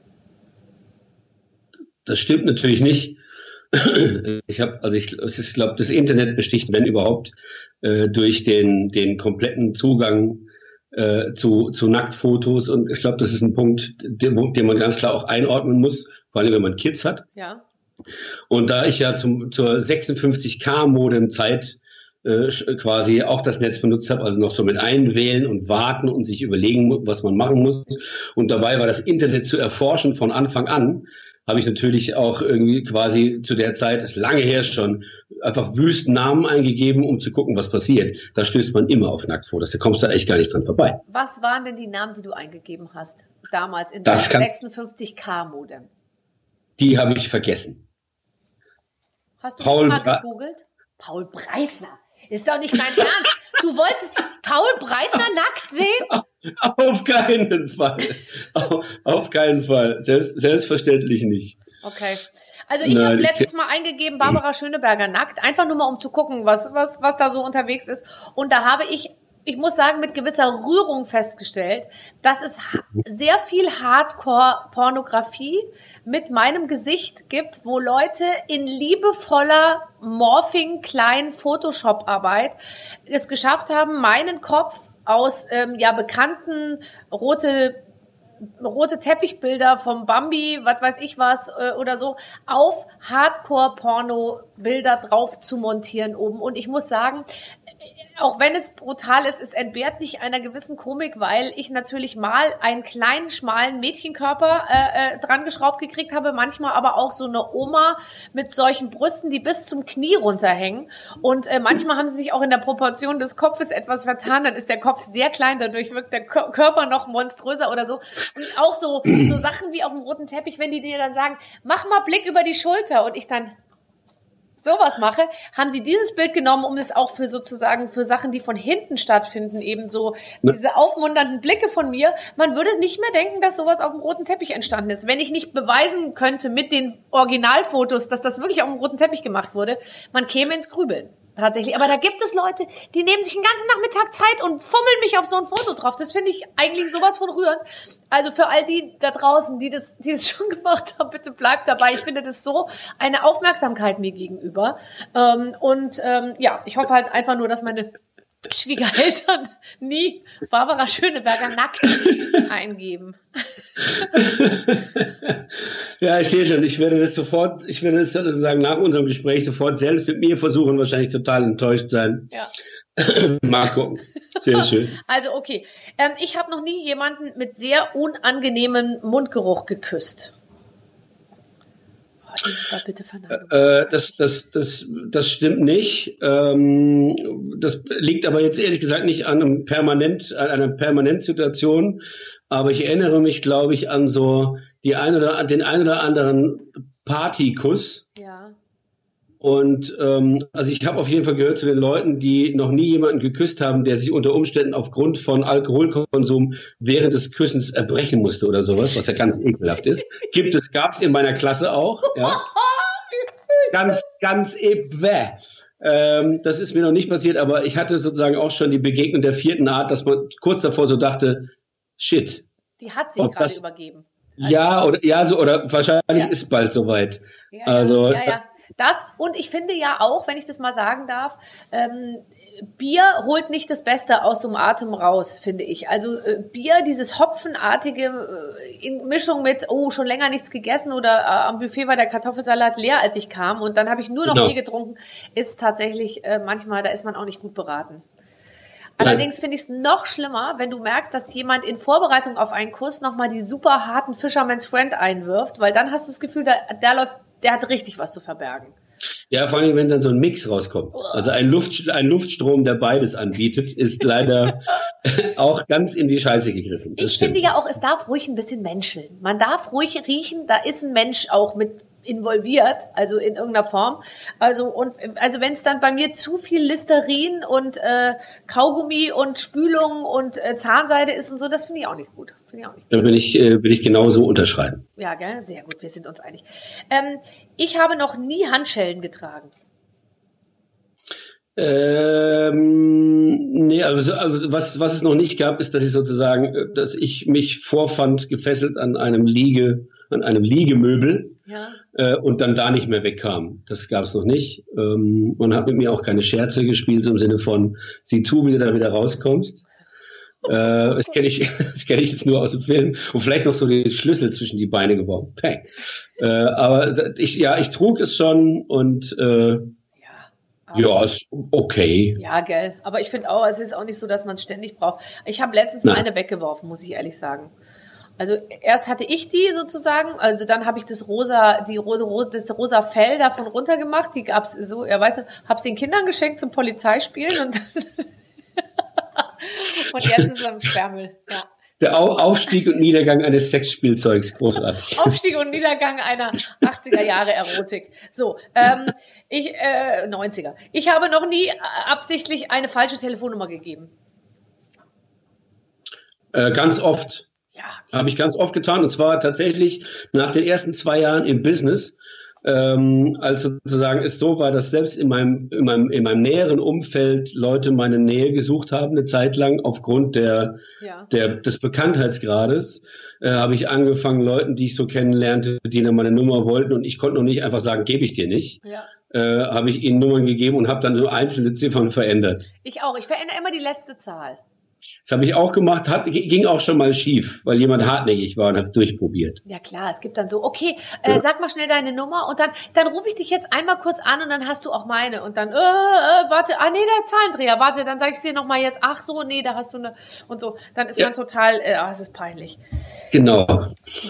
Das stimmt natürlich nicht. Ich habe, also ich, es ist, glaube, das Internet besticht, wenn überhaupt, äh, durch den den kompletten Zugang äh, zu zu Nacktfotos. Und ich glaube, das ist ein Punkt, den, den man ganz klar auch einordnen muss, vor allem wenn man Kids hat. Ja. Und da ich ja zum, zur sechsundfünfzig K Modem-Zeit äh, quasi auch das Netz benutzt habe, also noch so mit einwählen und warten und sich überlegen, was man machen muss. Und dabei war das Internet zu erforschen von Anfang an, habe ich natürlich auch irgendwie quasi zu der Zeit, das ist lange her schon, einfach wüsten Namen eingegeben, um zu gucken, was passiert. Da stößt man immer auf Nacktfotos. Da kommst du echt gar nicht dran vorbei. Was waren denn die Namen, die du eingegeben hast? Damals in Das deinem kannst- sechsundfünfzig K Modem. Die habe ich vergessen. Hast du Paul mal Bre- gegoogelt? Paul Breitner. Ist doch nicht dein Ernst. Du wolltest Paul Breitner nackt sehen? Auf keinen Fall. Auf, auf keinen Fall. Selbst, selbstverständlich nicht. Okay. Also ich Nein, habe ich- letztes Mal eingegeben, Barbara Schöneberger nackt, einfach nur mal um zu gucken, was, was, was da so unterwegs ist. Und da habe ich, ich muss sagen, mit gewisser Rührung festgestellt, dass es ha- sehr viel Hardcore-Pornografie mit meinem Gesicht gibt, wo Leute in liebevoller Morphing, kleinen Photoshop-Arbeit es geschafft haben, meinen Kopf aus ähm, ja bekannten rote rote Teppichbilder vom Bambi, was weiß ich was äh, oder so, auf Hardcore-Porno-Bilder drauf zu montieren oben. Und ich muss sagen, auch wenn es brutal ist, es entbehrt nicht einer gewissen Komik, weil ich natürlich mal einen kleinen, schmalen Mädchenkörper äh, äh, dran geschraubt gekriegt habe, manchmal aber auch so eine Oma mit solchen Brüsten, die bis zum Knie runterhängen. Und äh, manchmal haben sie sich auch in der Proportion des Kopfes etwas vertan, dann ist der Kopf sehr klein, dadurch wirkt der Kör- Körper noch monströser oder so. Und auch so, so Sachen wie auf dem roten Teppich, wenn die dir dann sagen, mach mal Blick über die Schulter und ich dann sowas mache, haben sie dieses Bild genommen, um es auch für sozusagen für Sachen, die von hinten stattfinden, eben so diese aufmunternden Blicke von mir. Man würde nicht mehr denken, dass sowas auf dem roten Teppich entstanden ist. Wenn ich nicht beweisen könnte mit den Originalfotos, dass das wirklich auf dem roten Teppich gemacht wurde, man käme ins Grübeln. Tatsächlich. Aber da gibt es Leute, die nehmen sich den ganzen Nachmittag Zeit und fummeln mich auf so ein Foto drauf. Das finde ich eigentlich sowas von rührend. Also für all die da draußen, die das, die das schon gemacht haben, bitte bleibt dabei. Ich finde das so eine Aufmerksamkeit mir gegenüber. Ähm, und ähm, ja, ich hoffe halt einfach nur, dass meine Schwiegereltern nie Barbara Schöneberger nackt eingeben. Ja, ich sehe schon. Ich werde das sofort, ich werde das sozusagen nach unserem Gespräch sofort selbst mit mir versuchen, wahrscheinlich total enttäuscht sein. Ja. Mal gucken. Sehr schön. Also okay, ähm, ich habe noch nie jemanden mit sehr unangenehmem Mundgeruch geküsst. Oh, die sind da bitte verneinigt. Äh, das, das, das, das stimmt nicht. Ähm, das liegt aber jetzt ehrlich gesagt nicht an einem permanent, an einer Permanentsituation. Aber ich erinnere mich, glaube ich, an so die ein oder den ein oder anderen Partykuss. Ja. Und ähm, also ich habe auf jeden Fall gehört zu den Leuten, die noch nie jemanden geküsst haben, der sich unter Umständen aufgrund von Alkoholkonsum während des Küssens erbrechen musste oder sowas, was ja ganz ekelhaft ist. Gibt es, gab es in meiner Klasse auch. Ja. Ganz, ganz ebäh. Ähm, das ist mir noch nicht passiert, aber ich hatte sozusagen auch schon die Begegnung der vierten Art, dass man kurz davor so dachte, shit. Die hat sich Ob gerade das- übergeben. Ja, oder ja, so, oder wahrscheinlich Ja. ist bald soweit. Ja, Also ja, ja. Das, und ich finde ja auch, wenn ich das mal sagen darf, ähm, Bier holt nicht das Beste aus dem Atem raus, finde ich. Also äh, Bier, dieses Hopfenartige äh, in Mischung mit, oh, schon länger nichts gegessen oder äh, am Buffet war der Kartoffelsalat leer, als ich kam und dann habe ich nur noch Genau. Bier getrunken, ist tatsächlich äh, manchmal, da ist man auch nicht gut beraten. Allerdings finde ich es noch schlimmer, wenn du merkst, dass jemand in Vorbereitung auf einen Kuss nochmal die super harten Fisherman's Friend einwirft, weil dann hast du das Gefühl, der, der läuft, der hat richtig was zu verbergen. Ja, vor allem, wenn dann so ein Mix rauskommt. Also ein, Luft, ein Luftstrom, der beides anbietet, ist leider auch ganz in die Scheiße gegriffen. Das ich stimmt. finde ja auch, es darf ruhig ein bisschen menscheln. Man darf ruhig riechen, da ist ein Mensch auch mit involviert, also in irgendeiner Form. Also und also wenn es dann bei mir zu viel Listerin und äh, Kaugummi und Spülung und äh, Zahnseide ist und so, das finde ich auch nicht gut. Finde ich auch nicht gut. Da will ich, äh, will ich genauso unterschreiben. Ja, gell? Sehr gut, wir sind uns einig. Ähm, ich habe noch nie Handschellen getragen. Ähm, nee, also, also was, was es noch nicht gab, ist, dass ich sozusagen, dass ich mich vorfand, gefesselt an einem Liege, an einem Liegemöbel, Ja. äh, und dann da nicht mehr wegkam. Das gab es noch nicht. Ähm, man hat mit mir auch keine Scherze gespielt, so im Sinne von, sieh zu, wie du da wieder rauskommst. Äh, das kenne ich, das kenne ich jetzt nur aus dem Film. Und vielleicht noch so den Schlüssel zwischen die Beine geworfen. Peng. Äh, aber ich, ja, ich trug es schon und äh, ja, ist okay. Ja, gell. Aber ich finde auch, es ist auch nicht so, dass man es ständig braucht. Ich habe letztens Nein. meine weggeworfen, muss ich ehrlich sagen. Also erst hatte ich die sozusagen, also dann habe ich das rosa, die rosa, das rosa Fell davon runtergemacht. Die gab's so, ja, weißt du, hab's den Kindern geschenkt zum Polizeispielen und und jetzt ist es am Sperrmüll. Ja. Der Au- Aufstieg und Niedergang eines Sexspielzeugs, großartig. Aufstieg und Niedergang einer achtziger Jahre Erotik. So, ähm, ich, äh, neunziger. Ich habe noch nie äh, absichtlich eine falsche Telefonnummer gegeben. Äh, ganz oft. Ja, Habe ich ganz oft getan. Und zwar tatsächlich nach den ersten zwei Jahren im Business. Ähm, als sozusagen es so war, dass selbst in meinem, in meinem, in meinem näheren Umfeld Leute meine Nähe gesucht haben, eine Zeit lang aufgrund der, ja. der, des Bekanntheitsgrades, äh, habe ich angefangen, Leuten, die ich so kennenlernte, die dann meine Nummer wollten und ich konnte noch nicht einfach sagen, gebe ich dir nicht, Ja. äh, habe ich ihnen Nummern gegeben und habe dann so einzelne Ziffern verändert. Ich auch. Ich verändere immer die letzte Zahl. Das habe ich auch gemacht, hat, ging auch schon mal schief, weil jemand hartnäckig war und hat es durchprobiert. Ja klar, es gibt dann so, okay, äh, sag mal schnell deine Nummer und dann, dann rufe ich dich jetzt einmal kurz an und dann hast du auch meine und dann, äh, äh, warte, ah nee, der Zahlendreher, warte, dann sag ich dir nochmal jetzt, ach so, nee, da hast du eine und so. Dann ist Ja. man total, äh, ah, es ist peinlich. Genau.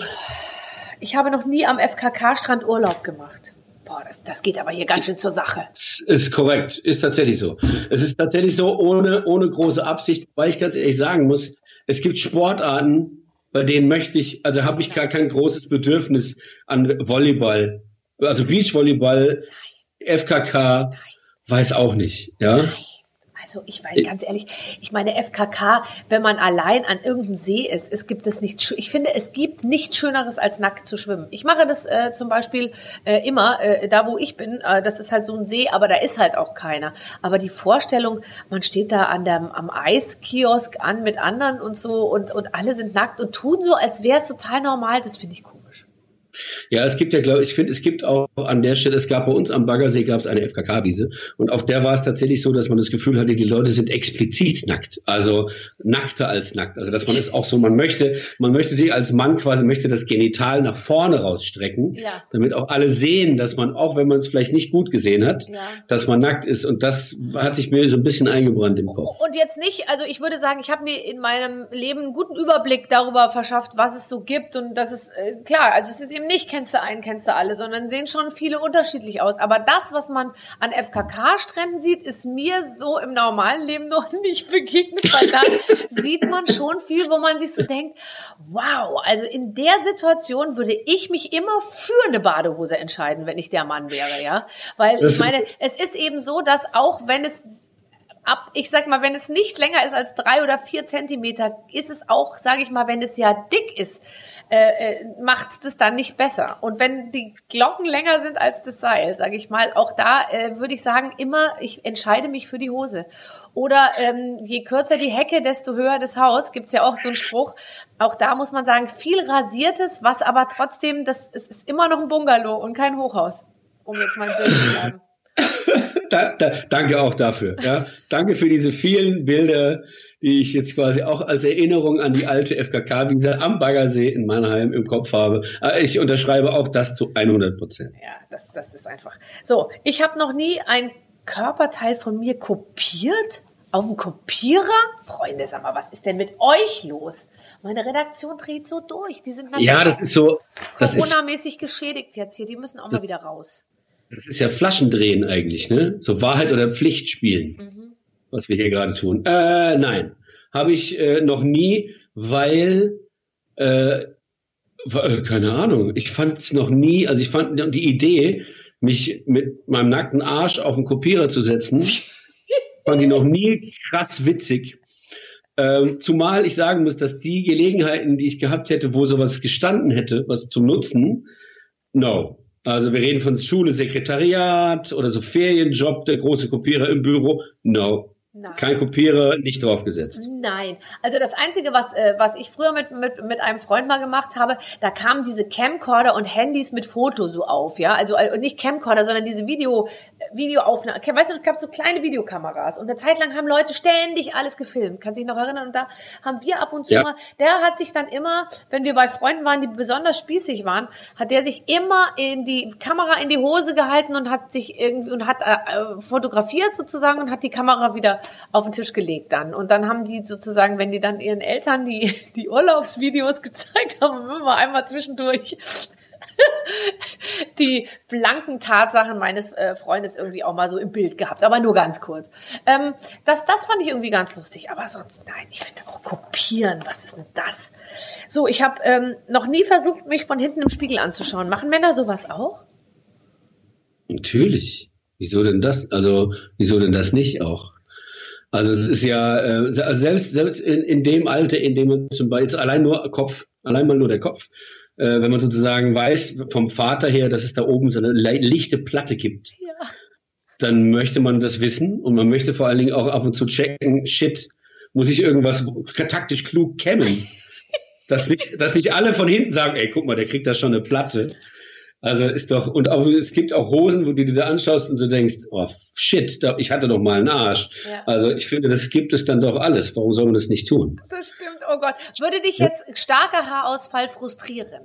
Ich habe noch nie am F K K-Strand Urlaub gemacht. Boah, das, das geht aber hier ganz schön zur Sache. Das ist korrekt, ist tatsächlich so. Es ist tatsächlich so, ohne, ohne große Absicht, weil ich ganz ehrlich sagen muss, es gibt Sportarten, bei denen möchte ich, also habe ich gar kein großes Bedürfnis an Volleyball. Also Beachvolleyball, F K K, weiß auch nicht, ja. Also ich meine, ganz ehrlich, ich meine F K K, wenn man allein an irgendeinem See ist, es gibt es nicht, sch- ich finde, es gibt nichts Schöneres als nackt zu schwimmen. Ich mache das äh, zum Beispiel äh, immer, äh, da wo ich bin, äh, das ist halt so ein See, aber da ist halt auch keiner. Aber die Vorstellung, man steht da an der, am Eiskiosk an mit anderen und so und, und alle sind nackt und tun so, als wäre es total normal, das finde ich komisch. Ja, es gibt ja, glaube ich, ich finde, es gibt auch an der Stelle, es gab bei uns am Baggersee gab es eine F K K-Wiese und auf der war es tatsächlich so, dass man das Gefühl hatte, die Leute sind explizit nackt, also nackter als nackt. Also dass man es auch so, man möchte, man möchte sich als Mann quasi, möchte das Genital nach vorne rausstrecken, Ja. damit auch alle sehen, dass man, auch wenn man es vielleicht nicht gut gesehen hat, Ja. dass man nackt ist und das hat sich mir so ein bisschen eingebrannt im Kopf. Und jetzt nicht, also ich würde sagen, ich habe mir in meinem Leben einen guten Überblick darüber verschafft, was es so gibt und das ist, äh, klar, also es ist eben nicht, kennst du einen, kennst du alle, sondern sehen schon viele unterschiedlich aus. Aber das, was man an F K K-Stränden sieht, ist mir so im normalen Leben noch nicht begegnet, weil dann sieht man schon viel, wo man sich so denkt, wow, also in der Situation würde ich mich immer für eine Badehose entscheiden, wenn ich der Mann wäre, ja. Weil ich meine, es ist eben so, dass auch wenn es ab, ich sag mal, wenn es nicht länger ist als drei oder vier Zentimeter, ist es auch, sage ich mal, wenn es ja dick ist, äh, macht's das dann nicht besser. Und wenn die Glocken länger sind als das Seil, sage ich mal, auch da äh, würde ich sagen, immer, ich entscheide mich für die Hose. Oder ähm, je kürzer die Hecke, desto höher das Haus, gibt's ja auch so einen Spruch. Auch da muss man sagen, viel Rasiertes, was aber trotzdem, das es ist immer noch ein Bungalow und kein Hochhaus, um jetzt mal ein Bild zu bleiben. Da, da, danke auch dafür. Ja. Danke für diese vielen Bilder, die ich jetzt quasi auch als Erinnerung an die alte F K K-Wiese am Baggersee in Mannheim im Kopf habe. Ich unterschreibe auch das zu hundert Prozent. Ja, das, das ist einfach. So, ich habe noch nie ein Körperteil von mir kopiert auf dem Kopierer. Freunde, sag mal, was ist denn mit euch los? Meine Redaktion dreht so durch. Die sind natürlich Ja, das ist so. Das ist, Corona-mäßig geschädigt jetzt hier. Die müssen auch mal das- wieder raus. Das ist ja Flaschendrehen eigentlich, ne? So Wahrheit oder Pflicht spielen, mhm. was wir hier gerade tun. Äh, nein, habe ich äh, noch nie, weil, äh, keine Ahnung, ich fand es noch nie, also ich fand die Idee, mich mit meinem nackten Arsch auf den Kopierer zu setzen, fand ich noch nie krass witzig. Ähm, zumal ich sagen muss, dass die Gelegenheiten, die ich gehabt hätte, wo sowas gestanden hätte, was zum Nutzen, no. Also wir reden von Schule, Sekretariat oder so Ferienjob, der große Kopierer im Büro, no. Nein. Kein Kopierer, nicht draufgesetzt. Nein. Also das Einzige, was äh, was ich früher mit, mit mit einem Freund mal gemacht habe, da kamen diese Camcorder und Handys mit Foto so auf, ja. Also äh, nicht Camcorder, sondern diese Video Videoaufnahmen. Weißt du, es gab so kleine Videokameras und eine Zeit lang haben Leute ständig alles gefilmt. Kannst dich noch erinnern? Und da haben wir ab und zu ja. mal, der hat sich dann immer, wenn wir bei Freunden waren, die besonders spießig waren, hat der sich immer in die Kamera in die Hose gehalten und hat sich irgendwie und hat äh, fotografiert sozusagen und hat die Kamera wieder auf den Tisch gelegt dann. Und dann haben die sozusagen, wenn die dann ihren Eltern die, die Urlaubsvideos gezeigt haben, immer einmal zwischendurch die blanken Tatsachen meines äh, Freundes irgendwie auch mal so im Bild gehabt, aber nur ganz kurz. Ähm, das, das fand ich irgendwie ganz lustig, aber sonst nein, ich finde auch kopieren, was ist denn das? So, ich habe ähm, noch nie versucht, mich von hinten im Spiegel anzuschauen. Machen Männer sowas auch? Natürlich. Wieso denn das? Also, wieso denn das nicht auch? Also es ist ja, äh, also selbst, selbst in, in dem Alter, in dem man zum Beispiel, allein nur Kopf, allein mal nur der Kopf, äh, wenn man sozusagen weiß vom Vater her, dass es da oben so eine le- lichte Platte gibt, ja. dann möchte man das wissen und man möchte vor allen Dingen auch ab und zu checken, shit, muss ich irgendwas taktisch klug kämmen? dass, nicht, dass nicht alle von hinten sagen, ey, guck mal, der kriegt da schon eine Platte. Also ist doch, und auch, es gibt auch Hosen, wo du dir da anschaust und so denkst, oh shit, da, ich hatte doch mal einen Arsch. Ja. Also ich finde, das gibt es dann doch alles. Warum soll man das nicht tun? Das stimmt, oh Gott. Würde dich jetzt starker Haarausfall frustrieren?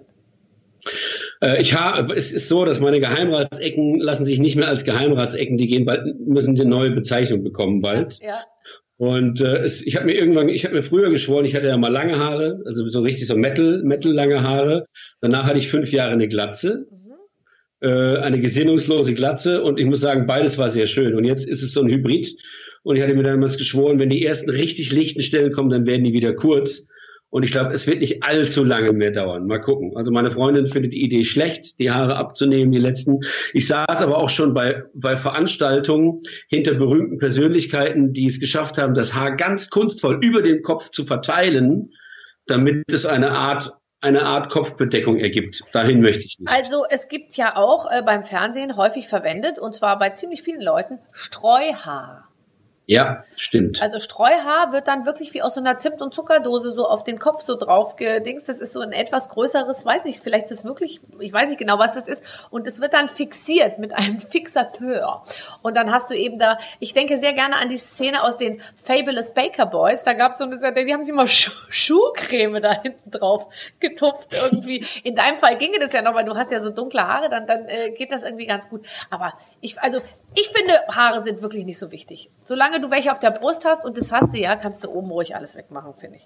Äh, ich habe, es ist so, dass meine Geheimratsecken lassen sich nicht mehr als Geheimratsecken, die gehen bald, müssen eine neue Bezeichnung bekommen bald. Ja. Und äh, es, ich habe mir irgendwann, ich habe mir früher geschworen, ich hatte ja mal lange Haare, also so richtig so Metal, Metal lange Haare. Danach hatte ich fünf Jahre eine Glatze. Eine gesinnungslose Glatze und ich muss sagen, beides war sehr schön. Und jetzt ist es so ein Hybrid und ich hatte mir damals geschworen, wenn die ersten richtig lichten Stellen kommen, dann werden die wieder kurz. Und ich glaube, es wird nicht allzu lange mehr dauern. Mal gucken. Also meine Freundin findet die Idee schlecht, die Haare abzunehmen, die letzten. Ich saß aber auch schon bei, bei Veranstaltungen hinter berühmten Persönlichkeiten, die es geschafft haben, das Haar ganz kunstvoll über den Kopf zu verteilen, damit es eine Art eine Art Kopfbedeckung ergibt. Dahin möchte ich nicht. Also es gibt ja auch äh, beim Fernsehen häufig verwendet, und zwar bei ziemlich vielen Leuten, Streuhaar. Ja, stimmt. Also Streuhaar wird dann wirklich wie aus so einer Zimt- und Zuckerdose so auf den Kopf so drauf gedingst. Das ist so ein etwas größeres, weiß nicht, vielleicht ist das wirklich, ich weiß nicht genau, was das ist. Und es wird dann fixiert mit einem Fixateur. Und dann hast du eben da, ich denke sehr gerne an die Szene aus den Fabulous Baker Boys. Da gab es so eine, die haben sich mal Schuh, Schuhcreme da hinten drauf getupft irgendwie. In deinem Fall ginge das ja noch, weil du hast ja so dunkle Haare, dann, dann äh, geht das irgendwie ganz gut. Aber ich, also ich finde, Haare sind wirklich nicht so wichtig. Solange du welche auf der Brust hast, und das hast du ja, kannst du oben ruhig alles wegmachen, finde ich.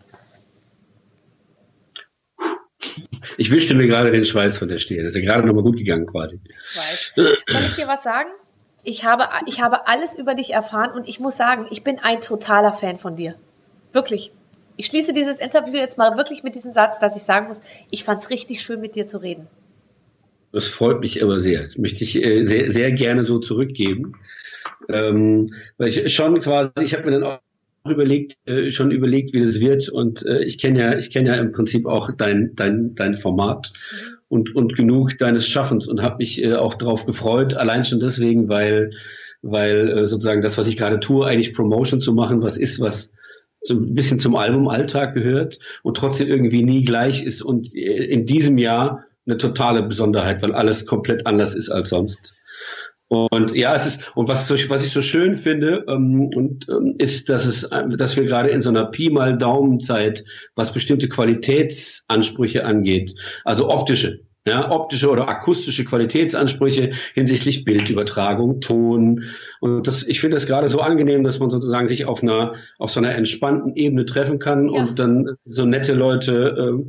Ich wischte mir gerade den Schweiß von der Stirn. Das ist ja gerade nochmal gut gegangen quasi. Ich weiß. Soll ich dir was sagen? Ich habe, ich habe alles über dich erfahren und ich muss sagen, ich bin ein totaler Fan von dir. Wirklich. Ich schließe dieses Interview jetzt mal wirklich mit diesem Satz, dass ich sagen muss, ich fand es richtig schön, mit dir zu reden. Das freut mich aber sehr. Das möchte ich äh, sehr, sehr gerne so zurückgeben. Ähm, weil ich schon quasi, ich habe mir dann auch überlegt, äh, schon überlegt, wie das wird. Und äh, ich kenne ja, ich kenne ja im Prinzip auch dein, dein, dein Format mhm. und, und genug deines Schaffens und habe mich äh, auch darauf gefreut. Allein schon deswegen, weil, weil äh, sozusagen das, was ich gerade tue, eigentlich Promotion zu machen, was ist, was so ein bisschen zum Albumalltag gehört und trotzdem irgendwie nie gleich ist und in diesem Jahr eine totale Besonderheit, weil alles komplett anders ist als sonst. Und ja, es ist, und was, so, was ich so schön finde, ähm, und, ähm, ist, dass es, dass wir gerade in so einer Pi mal Daumenzeit, was bestimmte Qualitätsansprüche angeht, also optische, ja, optische oder akustische Qualitätsansprüche hinsichtlich Bildübertragung, Ton. Und das, ich finde das gerade so angenehm, dass man sozusagen sich auf einer, auf so einer entspannten Ebene treffen kann ja. und dann so nette Leute, ähm,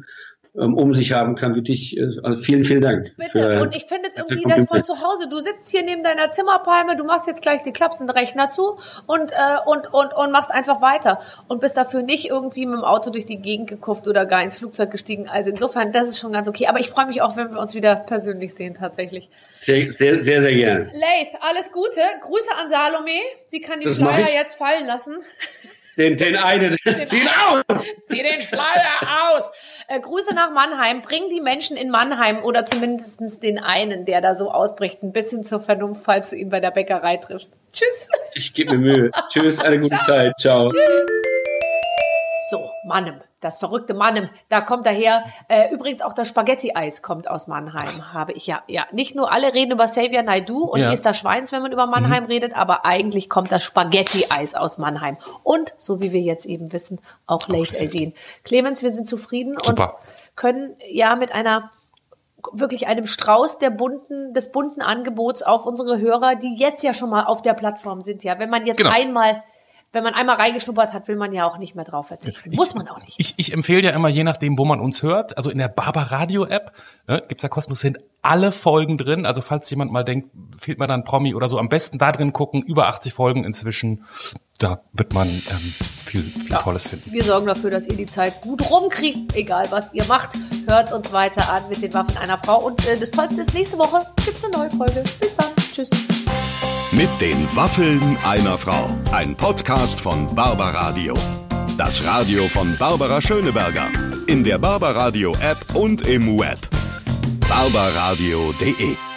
ähm, um sich haben kann wie dich. Also vielen, vielen Dank. Bitte. Für, und ich finde es irgendwie das von zu Hause. Du sitzt hier neben deiner Zimmerpalme, du machst jetzt gleich die klappst den Rechner zu und, äh, und, und, und machst einfach weiter. Und bist dafür nicht irgendwie mit dem Auto durch die Gegend gekufft oder gar ins Flugzeug gestiegen. Also insofern, das ist schon ganz okay. Aber ich freue mich auch, wenn wir uns wieder persönlich sehen, tatsächlich. Sehr, sehr, sehr, sehr gerne. Laith, alles Gute. Grüße an Salome. Sie kann die Das Schleier mach ich. jetzt fallen lassen. Den, den einen, Den zieh ihn einen. aus! Zieh den Schleier aus. Äh, Grüße nach Mannheim. Bring die Menschen in Mannheim oder zumindest den einen, der da so ausbricht, ein bisschen zur Vernunft, falls du ihn bei der Bäckerei triffst. Tschüss. Ich gebe mir Mühe. Tschüss, eine gute Ciao. Zeit. Ciao. Tschüss. So, Mannem, das verrückte Mannem, da kommt daher, äh, übrigens auch das Spaghetti-Eis kommt aus Mannheim, Was? habe ich ja, ja, nicht nur alle reden über Xavier Naidoo und Ja. Esther Schweins, wenn man über Mannheim mhm. redet, aber eigentlich kommt das Spaghetti-Eis aus Mannheim und, so wie wir jetzt eben wissen, auch Laith El-Din. Clemens, wir sind zufrieden Super. und können ja mit einer wirklich einem Strauß der bunten, des bunten Angebots auf unsere Hörer, die jetzt ja schon mal auf der Plattform sind, ja, wenn man jetzt Genau. einmal Wenn man einmal reingeschnuppert hat, will man ja auch nicht mehr drauf verzichten. Ich, Muss man auch nicht. Ich, ich empfehle ja immer, je nachdem, wo man uns hört, also in der Barbaradio-App ne, gibt's ja kostenlos, sind alle Folgen drin. Also falls jemand mal denkt, fehlt mir dann Promi oder so, am besten da drin gucken. Über achtzig Folgen inzwischen. Da wird man ähm, viel, viel Ja. Tolles finden. Wir sorgen dafür, dass ihr die Zeit gut rumkriegt, egal was ihr macht. Hört uns weiter an mit den Waffen einer Frau. Und äh, das Tollste ist, nächste Woche gibt's eine neue Folge. Bis dann. Tschüss. Mit den Waffeln einer Frau. Ein Podcast von Barbaradio. Das Radio von Barbara Schöneberger. In der Barbaradio App und im Web. barbaradio punkt de